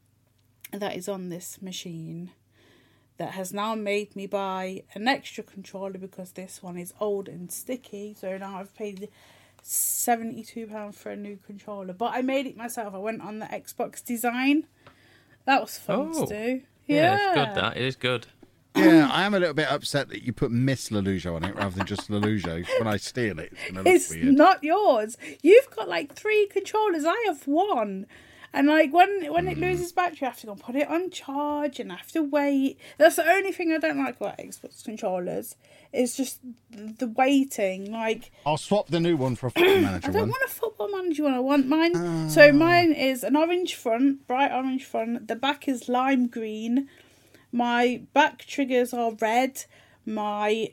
That is on this machine. That has now made me buy an extra controller because this one is old and sticky. So now I've paid seventy-two pounds for a new controller. But I made it myself. I went on the Xbox design. That was fun Oh. to do. Yeah, Yeah, it's good, that. It is good. Yeah, I am a little bit upset that you put Miss Lelujo on it rather than just Lelujo. When I steal it, it's going to look It's weird. not yours. You've got like three controllers. I have one. And like when when it loses battery, I have to go and put it on charge and I have to wait. That's the only thing I don't like about Xbox controllers. Is just the waiting. Like I'll swap the new one for a football manager I don't one. want a football manager one. I want mine. So mine is an orange front, bright orange front. The back is lime green. My back triggers are red. My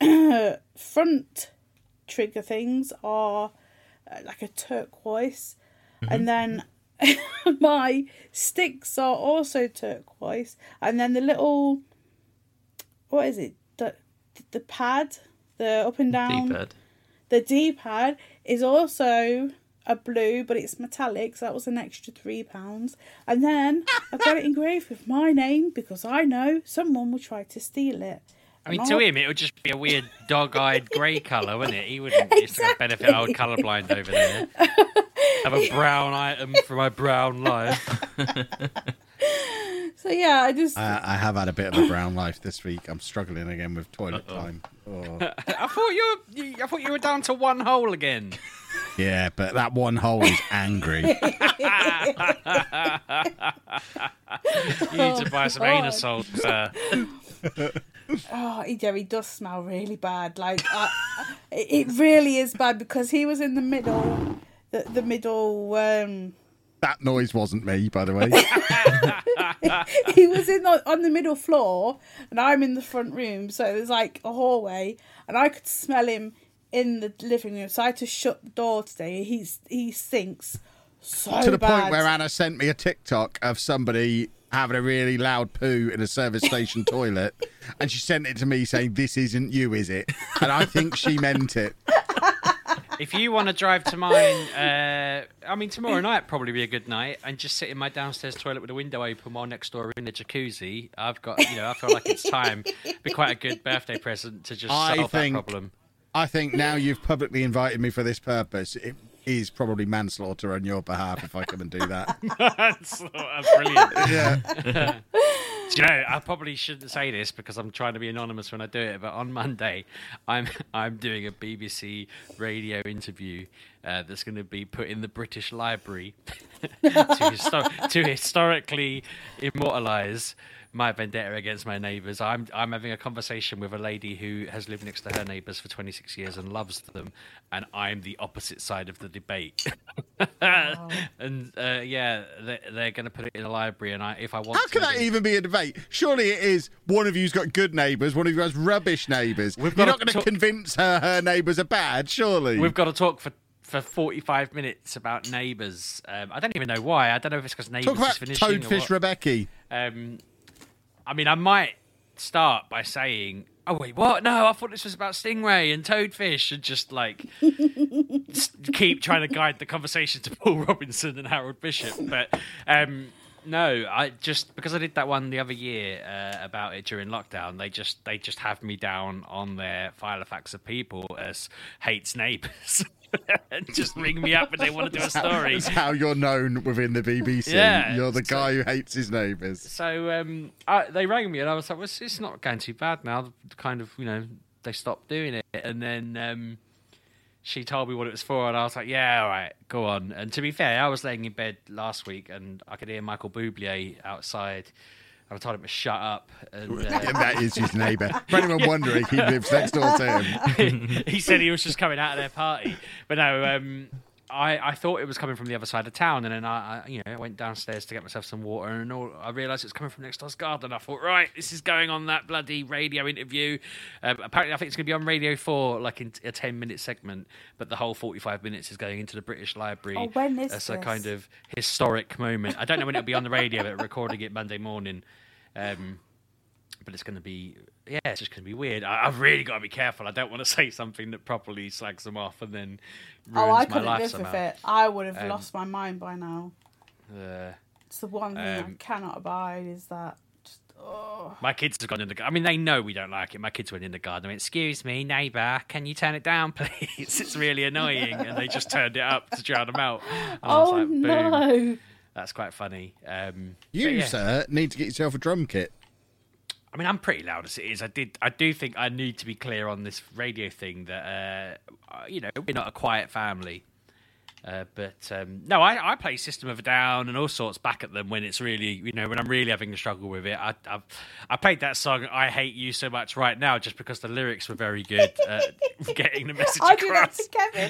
front trigger things are uh, like a turquoise. Mm-hmm. And then my sticks are also turquoise. And then the little, what is it? The, the pad, the up and down. D-pad. The D-pad is also a blue, but it's metallic, so that was an extra three pounds. And then I got it engraved with my name because I know someone will try to steal it. I mean, And to I- him, it would just be a weird dog-eyed grey colour, wouldn't it? He wouldn't. It's like a benefit old colourblind over there. Have a brown item for my brown life. So yeah, I just I, I have had a bit of a brown life this week. I'm struggling again with toilet Uh-oh. time. Oh. I thought you were. you- I thought you were down to one hole again. Yeah, but that one hole is angry. You need to buy some God. anal salts, sir. Oh, he, yeah, he does smell really bad. Like, I, it really is bad because he was in the middle, the, the middle. Um, That noise wasn't me, by the way. he was in the, on the middle floor, and I'm in the front room. So there's like a hallway, and I could smell him in the living room. So I had to shut the door today. He's he stinks so To the bad. point where Anna sent me a TikTok of somebody having a really loud poo in a service station toilet, and she sent it to me saying, "This isn't you, is it?" And I think she meant it. If you want to drive to mine, uh, I mean, tomorrow night probably be a good night, and just sit in my downstairs toilet with the window open while next door in the jacuzzi. I've got, you know, I feel like it's time. Be quite a good birthday present to just I solve think- that problem. I think now you've publicly invited me for this purpose, it is probably manslaughter on your behalf if I come and do that. That's uh, brilliant. Yeah. Do you know, I probably shouldn't say this because I'm trying to be anonymous when I do it, but on Monday, I'm I'm doing a B B C radio interview uh, that's going to be put in the British Library to, histo- to historically immortalise my vendetta against my neighbours. I'm I'm having a conversation with a lady who has lived next to her neighbours for twenty-six years and loves them, and I'm the opposite side of the debate. Wow. And uh, yeah, they're, they're going to put it in a library, and I, if I want, How to, can that then- even be a debate? Surely it is one of you's got good neighbours, one of you has rubbish neighbours. We've You're got not to going to talk- convince her her neighbours are bad, surely. We've got to talk for, for forty-five minutes about neighbours. Um, I don't even know why. I don't know if it's because neighbours Talk about is finishing or Toadfish what. Rebecca. Um, I mean, I might start by saying, "Oh wait, what? No, I thought this was about Stingray and Toadfish," and just like s- keep trying to guide the conversation to Paul Robinson and Harold Bishop. But um, no, I just because I did that one the other year uh, about it during lockdown. They just they just have me down on their file of facts of people as hates neighbours. And just ring me up when they want to do a story. That's how you're known within the B B C. Yeah, You're the so- guy who hates his neighbours. So um, I, they rang me, and I was like, well, it's, it's not going too bad now. Kind of, you know, they stopped doing it. And then um, she told me what it was for, and I was like, yeah, all right, go on. And to be fair, I was laying in bed last week, and I could hear Michael Bublé outside. And I told him to shut up. And, uh, And that is his neighbour. For anyone wondering, he lives next door to him. he said he was just coming out of their party, but no. Um, I, I thought it was coming from the other side of town, and then I, I you know went downstairs to get myself some water, and all, I realised it was coming from next door's garden. I thought, right, this is going on that bloody radio interview. Um, apparently, I think it's going to be on Radio Four, like in a ten-minute segment, but the whole forty-five minutes is going into the British Library. Oh, when is as a this? kind of historic moment. I don't know when it'll be on the radio, but recording it Monday morning. Um, but it's going to be, yeah, it's just going to be weird. I, I've really got to be careful. I don't want to say something that properly slags them off and then ruins Oh, I my couldn't life live somehow. with it. I would have Um, lost my mind by now. Uh, It's the one thing I um, cannot abide is that. Just, oh. my kids have gone in the garden. I mean, they know we don't like it. My kids went in the garden and went, excuse me, neighbour, can you turn it down, please? It's really annoying. And they just turned it up to drown them out. And I was Oh like, boom. no! That's quite funny. Um, You, but yeah. sir, need to get yourself a drum kit. I mean, I'm pretty loud as it is. I did. I do think I need to be clear on this radio thing that uh, you know we're not a quiet family. Uh, but um, no, I, I play System of a Down and all sorts back at them when it's really, you know, when I'm really having a struggle with it. I I've, I played that song "I Hate You So Much" right now just because the lyrics were very good at getting the message I do that across. to Kevin.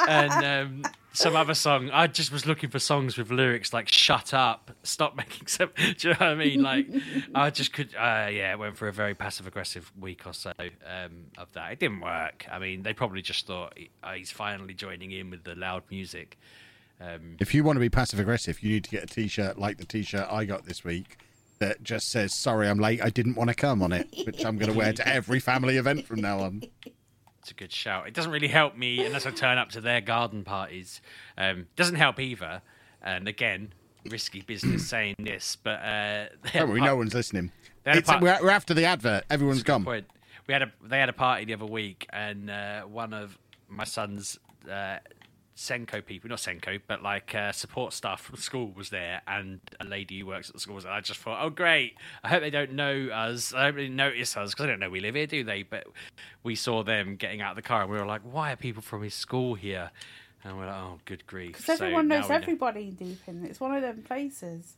And um, some other song. I just was looking for songs with lyrics like "Shut up," "Stop making some." Do you know what I mean? Like, I just could. Uh, yeah, went for a very passive aggressive week or so um, of that. It didn't work. I mean, they probably just thought oh, he's finally joining in with the loud music. Um, If you want to be passive aggressive, you need to get a T-shirt like the T-shirt I got this week that just says "Sorry, I'm late. I didn't want to come" on it, which I'm going to wear to every family event from now on. It's a good shout. It doesn't really help me unless I turn up to their garden parties. Um, doesn't help either. And again, risky business saying this, but uh, Don't worry, no one's listening. They had a It's, part- we're, we're after the advert. Everyone's gone. point. We had a they had a party the other week, and uh, one of my son's uh, Senko people, not Senko, but like uh, support staff from school was there, and a lady who works at the school was there. I just thought, oh great! I hope they don't know us. I hope they notice us because I don't know we live here, do they? But we saw them getting out of the car, and we were like, why are people from his school here? And we're like, oh, good grief! Because everyone So knows now we know. everybody in Deepin. It's one of them places.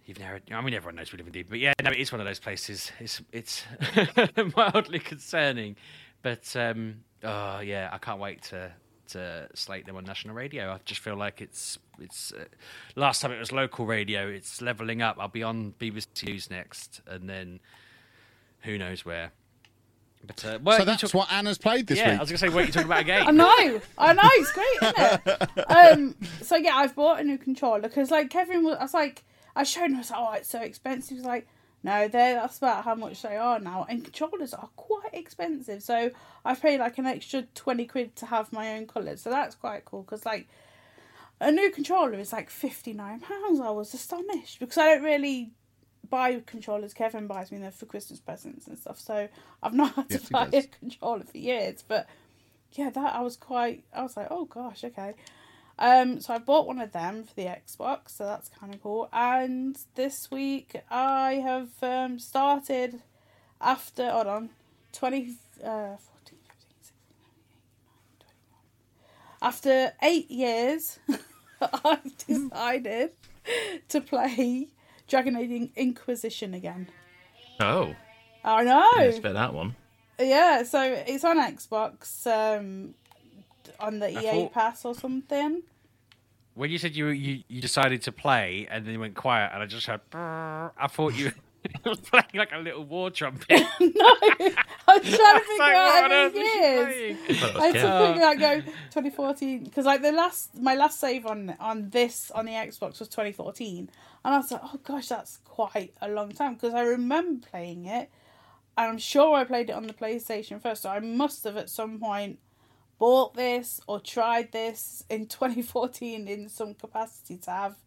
You've narrowed. I mean, everyone knows we live in Dean, but yeah, no, it is one of those places. It's it's mildly concerning, but um, oh yeah, I can't wait to to slate them on national radio. I just feel like it's it's. Uh, last time it was local radio. It's leveling up. I'll be on B B C News next, and then who knows where. But uh, well, so that's talk- what Anna's played this yeah, week. I was going to say, what are you talking about again? I know, I know, it's great, isn't it? Um, so yeah, I've bought a new controller because, like, Kevin was, I was like, I showed him, I was like, oh, it's so expensive. He was like, no, they're, that's about how much they are now, and controllers are quite expensive. So I paid like an extra twenty quid to have my own colours, so that's quite cool. Because like a new controller is like fifty nine pounds. I was astonished because I don't really buy controllers. Kevin buys me them for Christmas presents and stuff, so I've not had to Yes, he buy does. a controller for years. But yeah, that I was quite. I was like, oh gosh, okay. Um, so I bought one of them for the Xbox, so that's kind of cool. And this week I have um, started after hold on, twenty, uh, fourteen, fifteen, sixteen, seventeen, eighteen, nineteen, twenty-one. After eight years, I've decided to play Dragon Age Inquisition again. Oh, I know. didn't expect that one. Yeah, so it's on Xbox, um, on the I E A thought- Pass or something. When you said you, you you decided to play and then you went quiet, and I just heard, "Brrr," I thought you were playing like a little war trumpet. No, I was trying to figure Like, out what on how earth many was she years. playing? I thought it I was had Ken. to figure out go twenty fourteen because like the last my last save on on this on the Xbox was twenty fourteen, and I was like, oh gosh, that's quite a long time because I remember playing it, and I'm sure I played it on the PlayStation first, so I must have at some point bought this or tried this in twenty fourteen in some capacity to have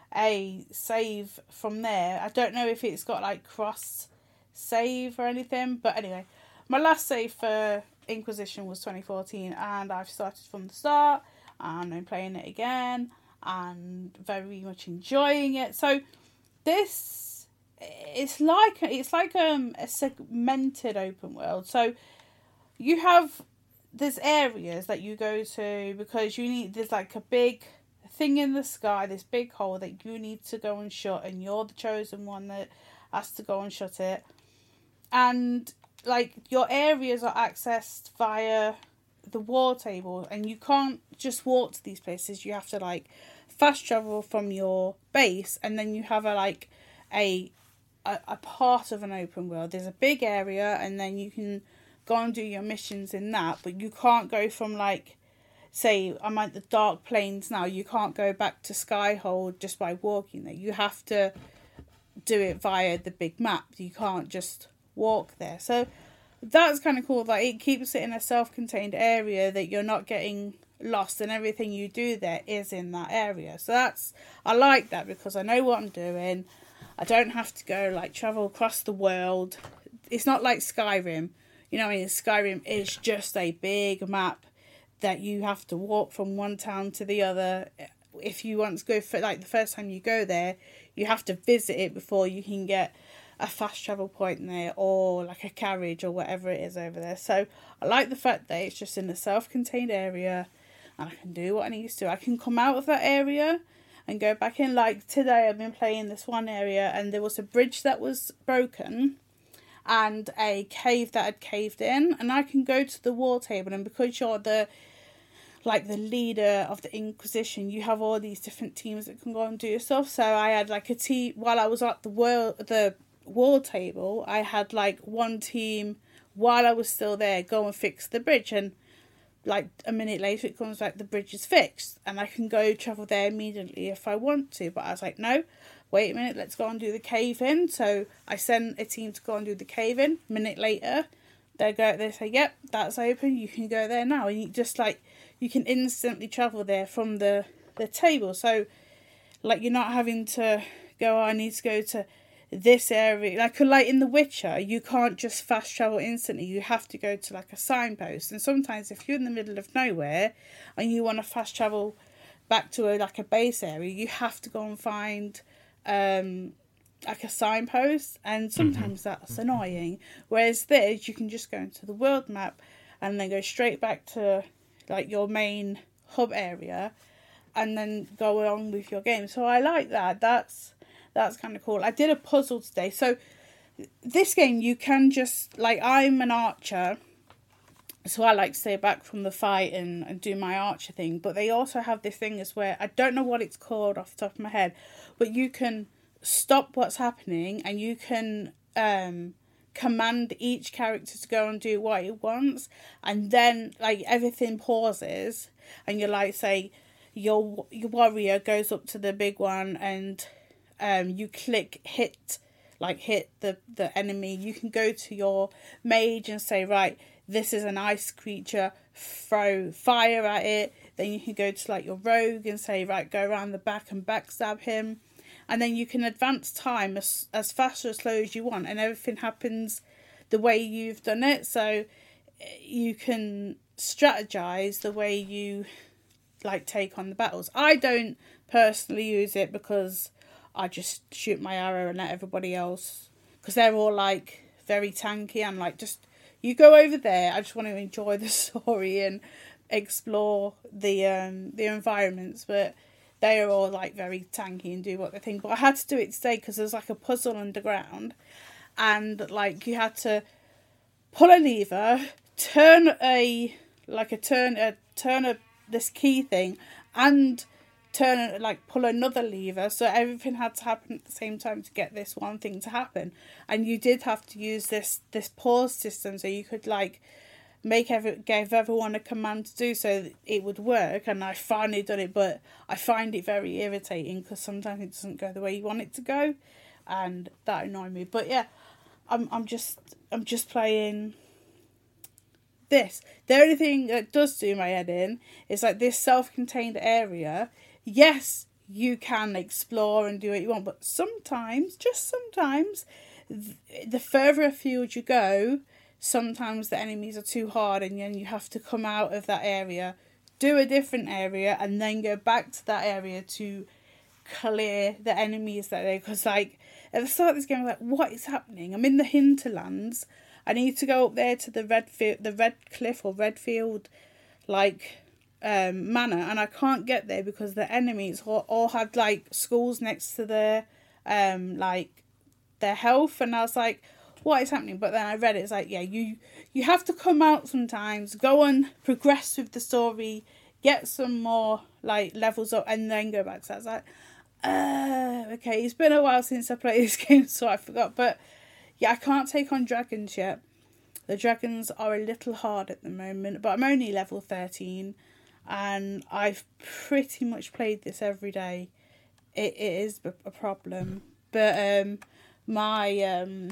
a save from there. I don't know if it's got like cross save or anything, but anyway, my last save for Inquisition was twenty fourteen, and I've started from the start and I'm playing it again and very much enjoying it. So this it's like it's like um a segmented open world. So you have there's areas that you go to because you need there's like a big thing in the sky, this big hole that you need to go and shut, and you're the chosen one that has to go and shut it. And like your areas are accessed via the war table, and you can't just walk to these places. You have to like fast travel from your base, and then you have a like a a, a part of an open world. There's a big area, and then you can go and do your missions in that, but you can't go from like, say, I'm at the Dark Plains now, you can't go back to Skyhold just by walking there. You have to do it via the big map. You can't just walk there. So that's kind of cool. Like, it keeps it in a self-contained area that you're not getting lost, and everything you do there is in that area. So that's, I like that because I know what I'm doing. I don't have to go like travel across the world. It's not like Skyrim. You know, I mean, Skyrim is just a big map that you have to walk from one town to the other. If you want to go for, like, the first time you go there, you have to visit it before you can get a fast travel point there or, like, a carriage or whatever it is over there. So I like the fact that it's just in a self-contained area and I can do what I need to. I can come out of that area and go back in. Like, today I've been playing this one area and there was a bridge that was broken and a cave that had caved in, and I can go to the war table, and because you're the like the leader of the Inquisition, you have all these different teams that can go and do your stuff. So I had like a team while I was at the war the war table. I had like one team while I was still there go and fix the bridge, and like a minute later it comes like the bridge is fixed, and I can go travel there immediately if I want to. But I was like, no, wait a minute, let's go and do the cave in. So I send a team to go and do the cave in. A minute later, they go, they say, yep, that's open, you can go there now. And you just like, you can instantly travel there from the, the table. So like, you're not having to go, oh, I need to go to this area. Like, like in The Witcher, you can't just fast travel instantly. You have to go to like a signpost. And sometimes if you're in the middle of nowhere and you want to fast travel back to a, like a base area, you have to go and find um like a signpost, and sometimes mm-hmm. that's annoying. Whereas this, you can just go into the world map and then go straight back to like your main hub area and then go on with your game. So I like that. That's that's kind of cool. I did a puzzle today. So this game, you can just, like, I'm an archer, so I like to stay back from the fight and, and do my archer thing. But they also have this thing as where, I don't know what it's called off the top of my head, but you can stop what's happening and you can um, command each character to go and do what it wants. And then, like, everything pauses and you're like, say, your your warrior goes up to the big one and um, you click hit, like hit the, the enemy. You can go to your mage and say, right, this is an ice creature, throw fire at it. Then you can go to like your rogue and say, right, go around the back and backstab him. And then you can advance time as, as fast or as slow as you want. And everything happens the way you've done it. So you can strategize the way you like take on the battles. I don't personally use it because I just shoot my arrow and let everybody else, because they're all like very tanky. I'm like, just you go over there. I just want to enjoy the story and explore the um the environments, but they are all like very tanky and do what they think. But I had to do it today because there's like a puzzle underground, and like you had to pull a lever, turn a like a turn a turn a this key thing, and turn like pull another lever, so everything had to happen at the same time to get this one thing to happen. And you did have to use this this pause system so you could like make every give everyone a command to do so that it would work. And I finally done it, but I find it very irritating because sometimes it doesn't go the way you want it to go, and that annoyed me. But yeah, I'm I'm just I'm just playing this. The only thing that does do my head in is like this self-contained area. Yes, you can explore and do what you want, but sometimes, just sometimes, th- the further afield you go, sometimes the enemies are too hard and then you have to come out of that area, do a different area, and then go back to that area to clear the enemies that they... Because, like, at the start of this game, I'm like, what is happening? I'm in the hinterlands. I need to go up there to the red field, the red cliff or Redfield, like... Um, manor, and I can't get there because the enemies all, all had like schools next to their um like their health, and I was like, what is happening? But then I read it, it's like, yeah, you you have to come out sometimes, go and progress with the story, get some more like levels up, and then go back. So I was like, uh okay, it's been a while since I played this game, so I forgot. But yeah, I can't take on dragons yet. The dragons are a little hard at the moment, but I'm only level thirteen. And I've pretty much played this every day. It, it is a problem. But um, my um,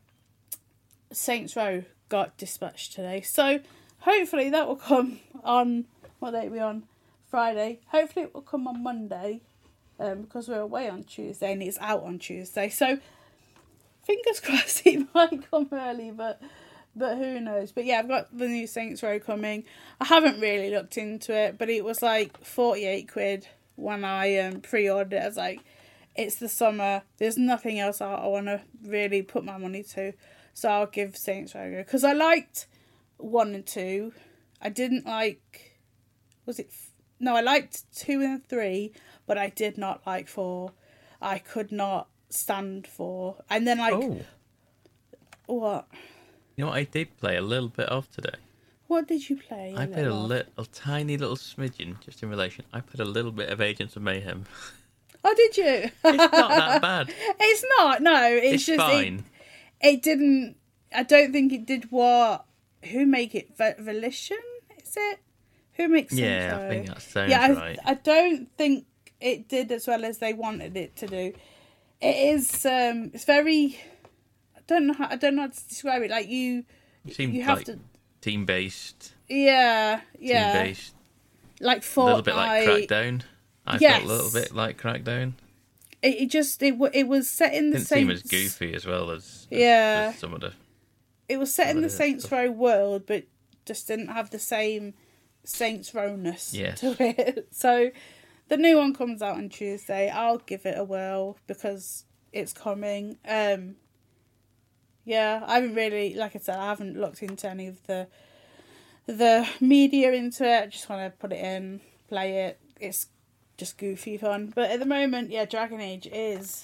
Saints Row got dispatched today. So hopefully that will come on... What day are we on? Friday. Hopefully it will come on Monday. Um, because we're away on Tuesday and it's out on Tuesday. So fingers crossed it might come early, but... But who knows? But yeah, I've got the new Saints Row coming. I haven't really looked into it, but it was like forty-eight quid when I um, pre-ordered it. I was like, it's the summer. There's nothing else I, I want to really put my money to. So I'll give Saints Row a go. Because I liked one and two. I didn't like... Was it... No, I liked two and three, but I did not like four. I could not stand four. And then like... Oh. What? You know what I did play a little bit of today? What did you play? I played a little, tiny little smidgen, just in relation. I played a little bit of Agents of Mayhem. Oh, did you? It's not that bad. It's not, no. It's, It's just... fine. It, it didn't... I don't think it did what... Who make it? V- Volition? Is it? Who makes it? Yeah, I think that sounds yeah, I, right. I don't think it did as well as they wanted it to do. It is... Um, it's very... I don't know how I don't know how to describe it. Like you, It seemed you have like to. team based. Yeah, yeah. Team based. Like Fortnite. A little bit like Crackdown. I Yes. felt a little bit like Crackdown. It, it just it w- it was set in the Didn't same. seem as goofy as well as, as Yeah. as some of the. It was set in Some the of the Saints stuff. Row world, but just didn't have the same Saints Rowness Yes. to it. So the new one comes out on Tuesday. I'll give it a whirl because it's coming. Um. Yeah, I haven't really, like I said, I haven't looked into any of the the media into it. I just want to put it in, play it. It's just goofy fun. But at the moment, yeah, Dragon Age is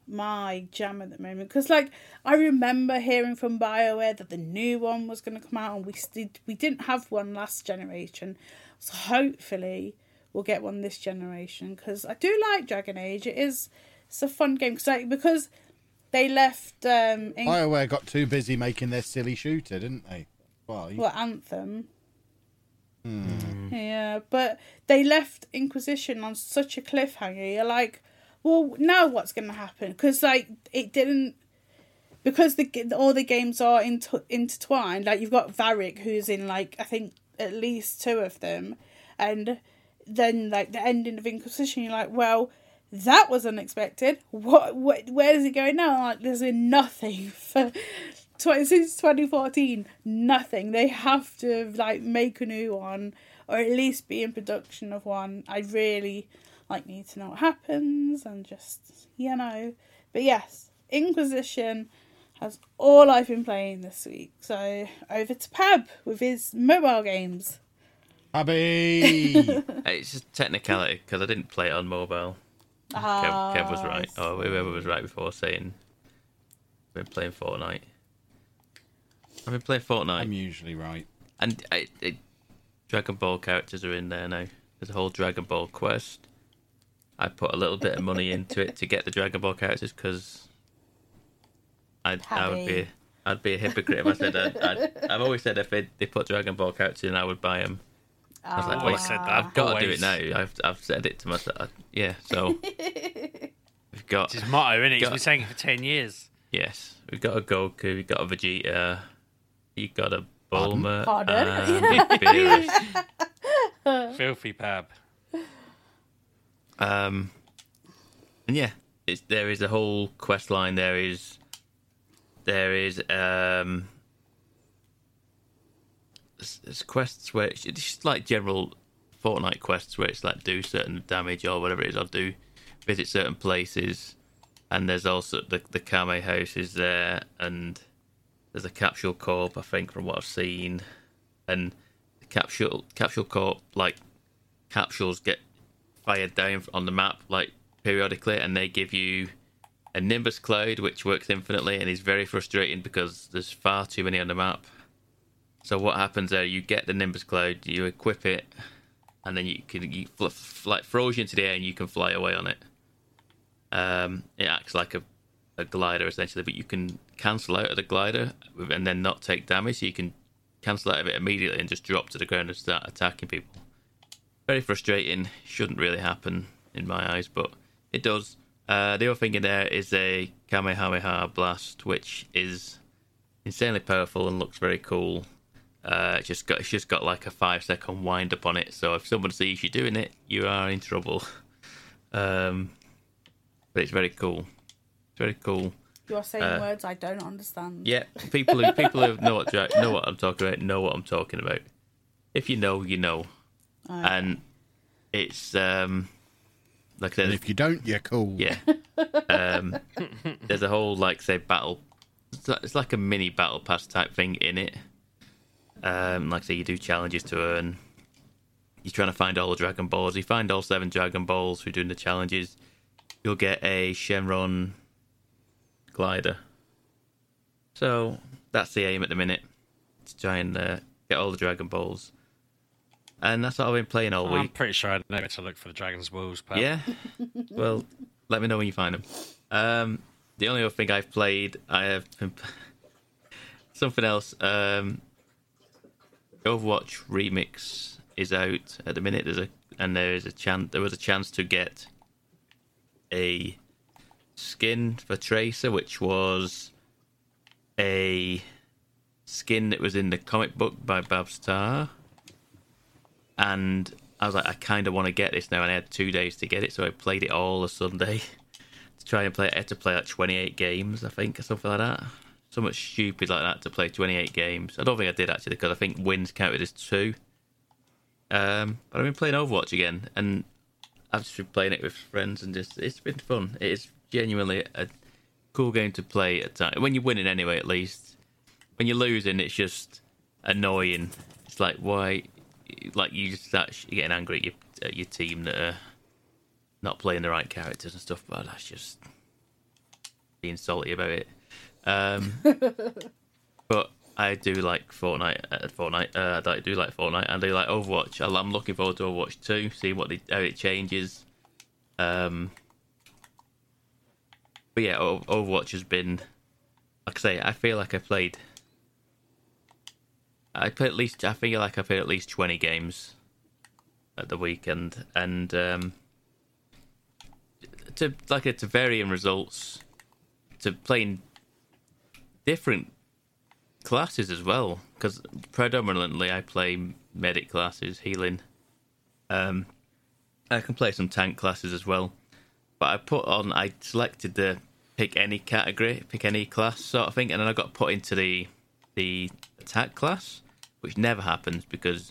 my jam at the moment, because like I remember hearing from BioWare that the new one was going to come out, and we did we didn't have one last generation, so hopefully we'll get one this generation, because I do like Dragon Age. It is it's a fun game, cause like, because they left um in- BioWare got too busy making their silly shooter, didn't they? Why? well Anthem. Hmm. Yeah, but they left Inquisition on such a cliffhanger. You're like, well, now what's going to happen? Because like it didn't, because the all the games are inter- intertwined. Like you've got Varric, who's in like I think at least two of them, and then like the ending of Inquisition. You're like, well, that was unexpected. What? What? Where is it going now? Like there's been nothing for. Since twenty fourteen, nothing. They have to like make a new one, or at least be in production of one. I really like need to know what happens, and just you know. But yes, Inquisition has all I've been playing this week. So over to Pab with his mobile games. Abby! It's just technicality because I didn't play it on mobile. Ah, Kev, Kev was right, or whoever was right before saying we've been playing Fortnite. I've been playing Fortnite. I'm usually right. And I, I, Dragon Ball characters are in there now. There's a whole Dragon Ball quest. I put a little bit of money into it to get the Dragon Ball characters because I I would be I'd be a hypocrite if I said I'd, I'd, I've always said if they, they put Dragon Ball characters in, I would buy them. I was like, Always wait, said that. I've got to do Always. it now. I've I've said it to myself. I, yeah, so we've got It's his motto, isn't it? He's got- been saying it for ten years. yes, we've got a Goku, we've got a Vegeta, you got a Bulma, Pardon? and Beerus. Filthy Pab. Um, and yeah, it's, there is a whole quest line. There is, there is um, there's, there's quests where it's, it's just like general Fortnite quests where it's like do certain damage or whatever it is, or do visit certain places. And there's also the the Kame house is there, and there's a capsule corp, I think, from what I've seen, and the capsule capsule corp like capsules get fired down on the map like periodically, and they give you a Nimbus cloud which works infinitely and is very frustrating because there's far too many on the map. So what happens there? You get the Nimbus cloud, you equip it, and then you can you fl- fl- like throws you into the air and you can fly away on it. Um, it acts like a, a glider essentially, but you can cancel out of the glider and then not take damage. So you can cancel out of it immediately and just drop to the ground and start attacking people. Very frustrating. Shouldn't really happen in my eyes, but it does. Uh, the other thing in there is a Kamehameha blast, which is insanely powerful and looks very cool. Uh, it's just got it's just got like a five second wind up on it, so if someone sees you doing it, you are in trouble. Um, but it's very cool. It's very cool. You're saying Uh, words I don't understand. Yeah, people who people who know what dra- know what I'm talking about know what I'm talking about. If you know, you know. Okay. And it's um like I And said, if you don't, you're cool. yeah. Um, there's a whole like say battle. It's like, it's like a mini battle pass type thing in it. Um, like I say, you do challenges to earn. You're trying to find all the Dragon Balls. You find all seven Dragon Balls through doing the challenges. You'll get a Shenron glider. So that's the aim at the minute, to try and uh, get all the Dragon Balls. And that's what I've been playing all I'm week. pretty sure I know where to look for the Dragon's Balls, Pab. Yeah? Well, let me know when you find them. Um, the only other thing I've played, I have been... Something else. Um, Overwatch Remix is out at the minute. There's a and there is a chance. There was a chance to get a skin for Tracer, which was a skin that was in the comic book by Babstar. And I was like, I kind of want to get this now, and I had two days to get it, so I played it all a Sunday to try and play it. I had to play like twenty-eight games, I think, or something like that. So much stupid like that to play twenty-eight games. I don't think I did actually, because I think wins counted as two. Um, but I've been playing Overwatch again, and I've just been playing it with friends, and just it's been fun. It is genuinely a cool game to play at times. When you're winning anyway, at least. When you're losing, it's just annoying. It's like, why... Like, you just start getting angry at your, at your team that are not playing the right characters and stuff, but that's just... being salty about it. Um, but I do like Fortnite. Uh, Fortnite. Uh, I do like Fortnite. I do like Overwatch. I'm looking forward to Overwatch two. See what the, how it changes. Um, but yeah, Overwatch has been. Like I say, I feel like I played. I played at least. I feel like I played at least twenty games at the weekend, and um, to like to varying results, to playing different classes as well. Because predominantly I play medic classes, healing. Um, I can play some tank classes as well, but I put on. I selected the pick any category, pick any class sort of thing, and then I got put into the the attack class, which never happens because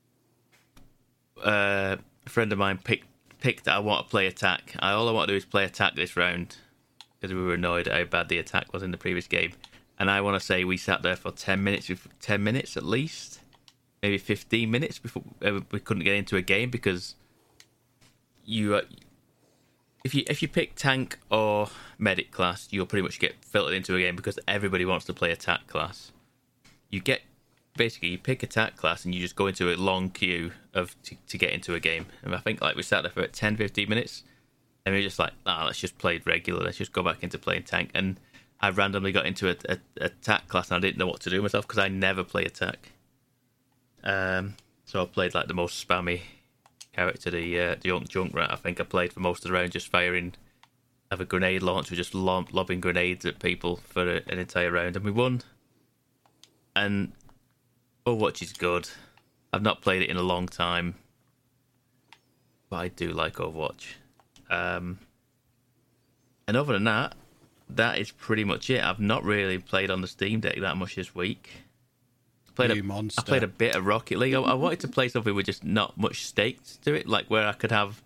uh, a friend of mine picked picked that I want to play attack. I, all I want to do is play attack this round because we were annoyed at how bad the attack was in the previous game. And I want to say we sat there for ten minutes, ten minutes at least, maybe fifteen minutes before we couldn't get into a game because you. Uh, If you if you pick tank or medic class, you'll pretty much get filtered into a game because everybody wants to play attack class. You get basically you pick attack class and you just go into a long queue of to, to get into a game. And I think like we sat there for about ten, fifteen minutes, and we were just like, ah, let's just play regular. Let's just go back into playing tank. And I randomly got into a, a, a attack class and I didn't know what to do myself because I never play attack. Um, so I played like the most spammy character, the uh, the young Junkrat. I think I played for most of the round just firing, have a grenade launcher, just lob, lobbing grenades at people for a, an entire round, and we won. And Overwatch is good. I've not played it in a long time, but I do like Overwatch. Um, and other than that, that is pretty much it. I've not really played on the Steam Deck that much this week. Played You a, monster. I played a bit of Rocket League. I, I wanted to play something with just not much stakes to it, like where I could have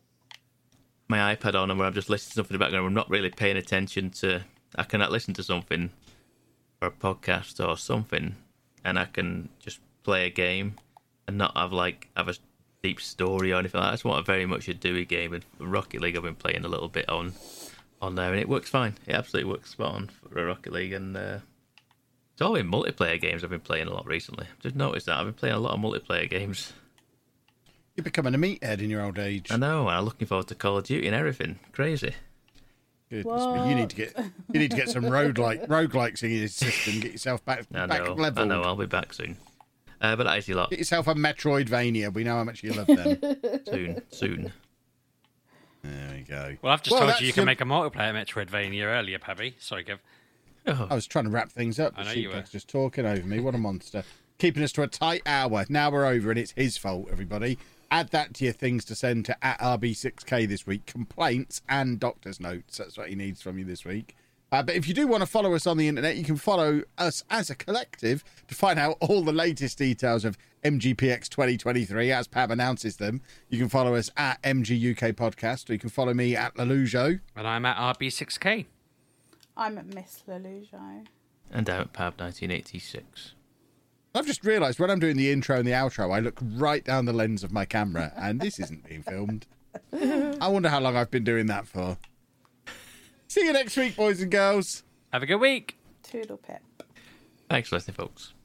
my iPad on and where I'm just listening to something in the background. I'm not really paying attention to. I cannot listen to something or a podcast or something, and I can just play a game and not have like have a deep story or anything like that. I just want a very much a dewy game. And Rocket League, I've been playing a little bit on on there, and it works fine. It absolutely works spot on for a Rocket League, and. Uh, It's all in multiplayer games I've been playing a lot recently. I've just noticed that. I've been playing a lot of multiplayer games. You're becoming a meathead in your old age. I know, and I'm looking forward to Call of Duty and everything. Crazy. Goodness me. You need to get you need to get some roguelike roguelikes in your system. Get yourself back I back know, level. I know, I'll be back soon. Uh, but that is a lot. Get yourself a Metroidvania. We know how much you love them. Soon, soon. There we go. Well, I've just Well, told that's you you can your- make a multiplayer Metroidvania earlier, Pabby. Sorry, Kev. Oh, I was trying to wrap things up. I The know you sheepdog's were. just talking over me. What a monster. Keeping us to a tight hour. Now we're over, and it's his fault, everybody. Add that to your things to send to at R B six K this week. Complaints and doctor's notes. That's what he needs from you this week. Uh, but if you do want to follow us on the internet, you can follow us as a collective to find out all the latest details of M G P X twenty twenty-three as Pab announces them. You can follow us at M G U K Podcast, or you can follow me at Lelujo. And I'm at R B six K. I'm at Miss Lelujo. and down at Pab nineteen eighty-six. I've just realised when I'm doing the intro and the outro, I look right down the lens of my camera, and this isn't being filmed. I wonder how long I've been doing that for. See you next week, boys and girls. Have a good week. Toodle pip. Thanks for listening, folks.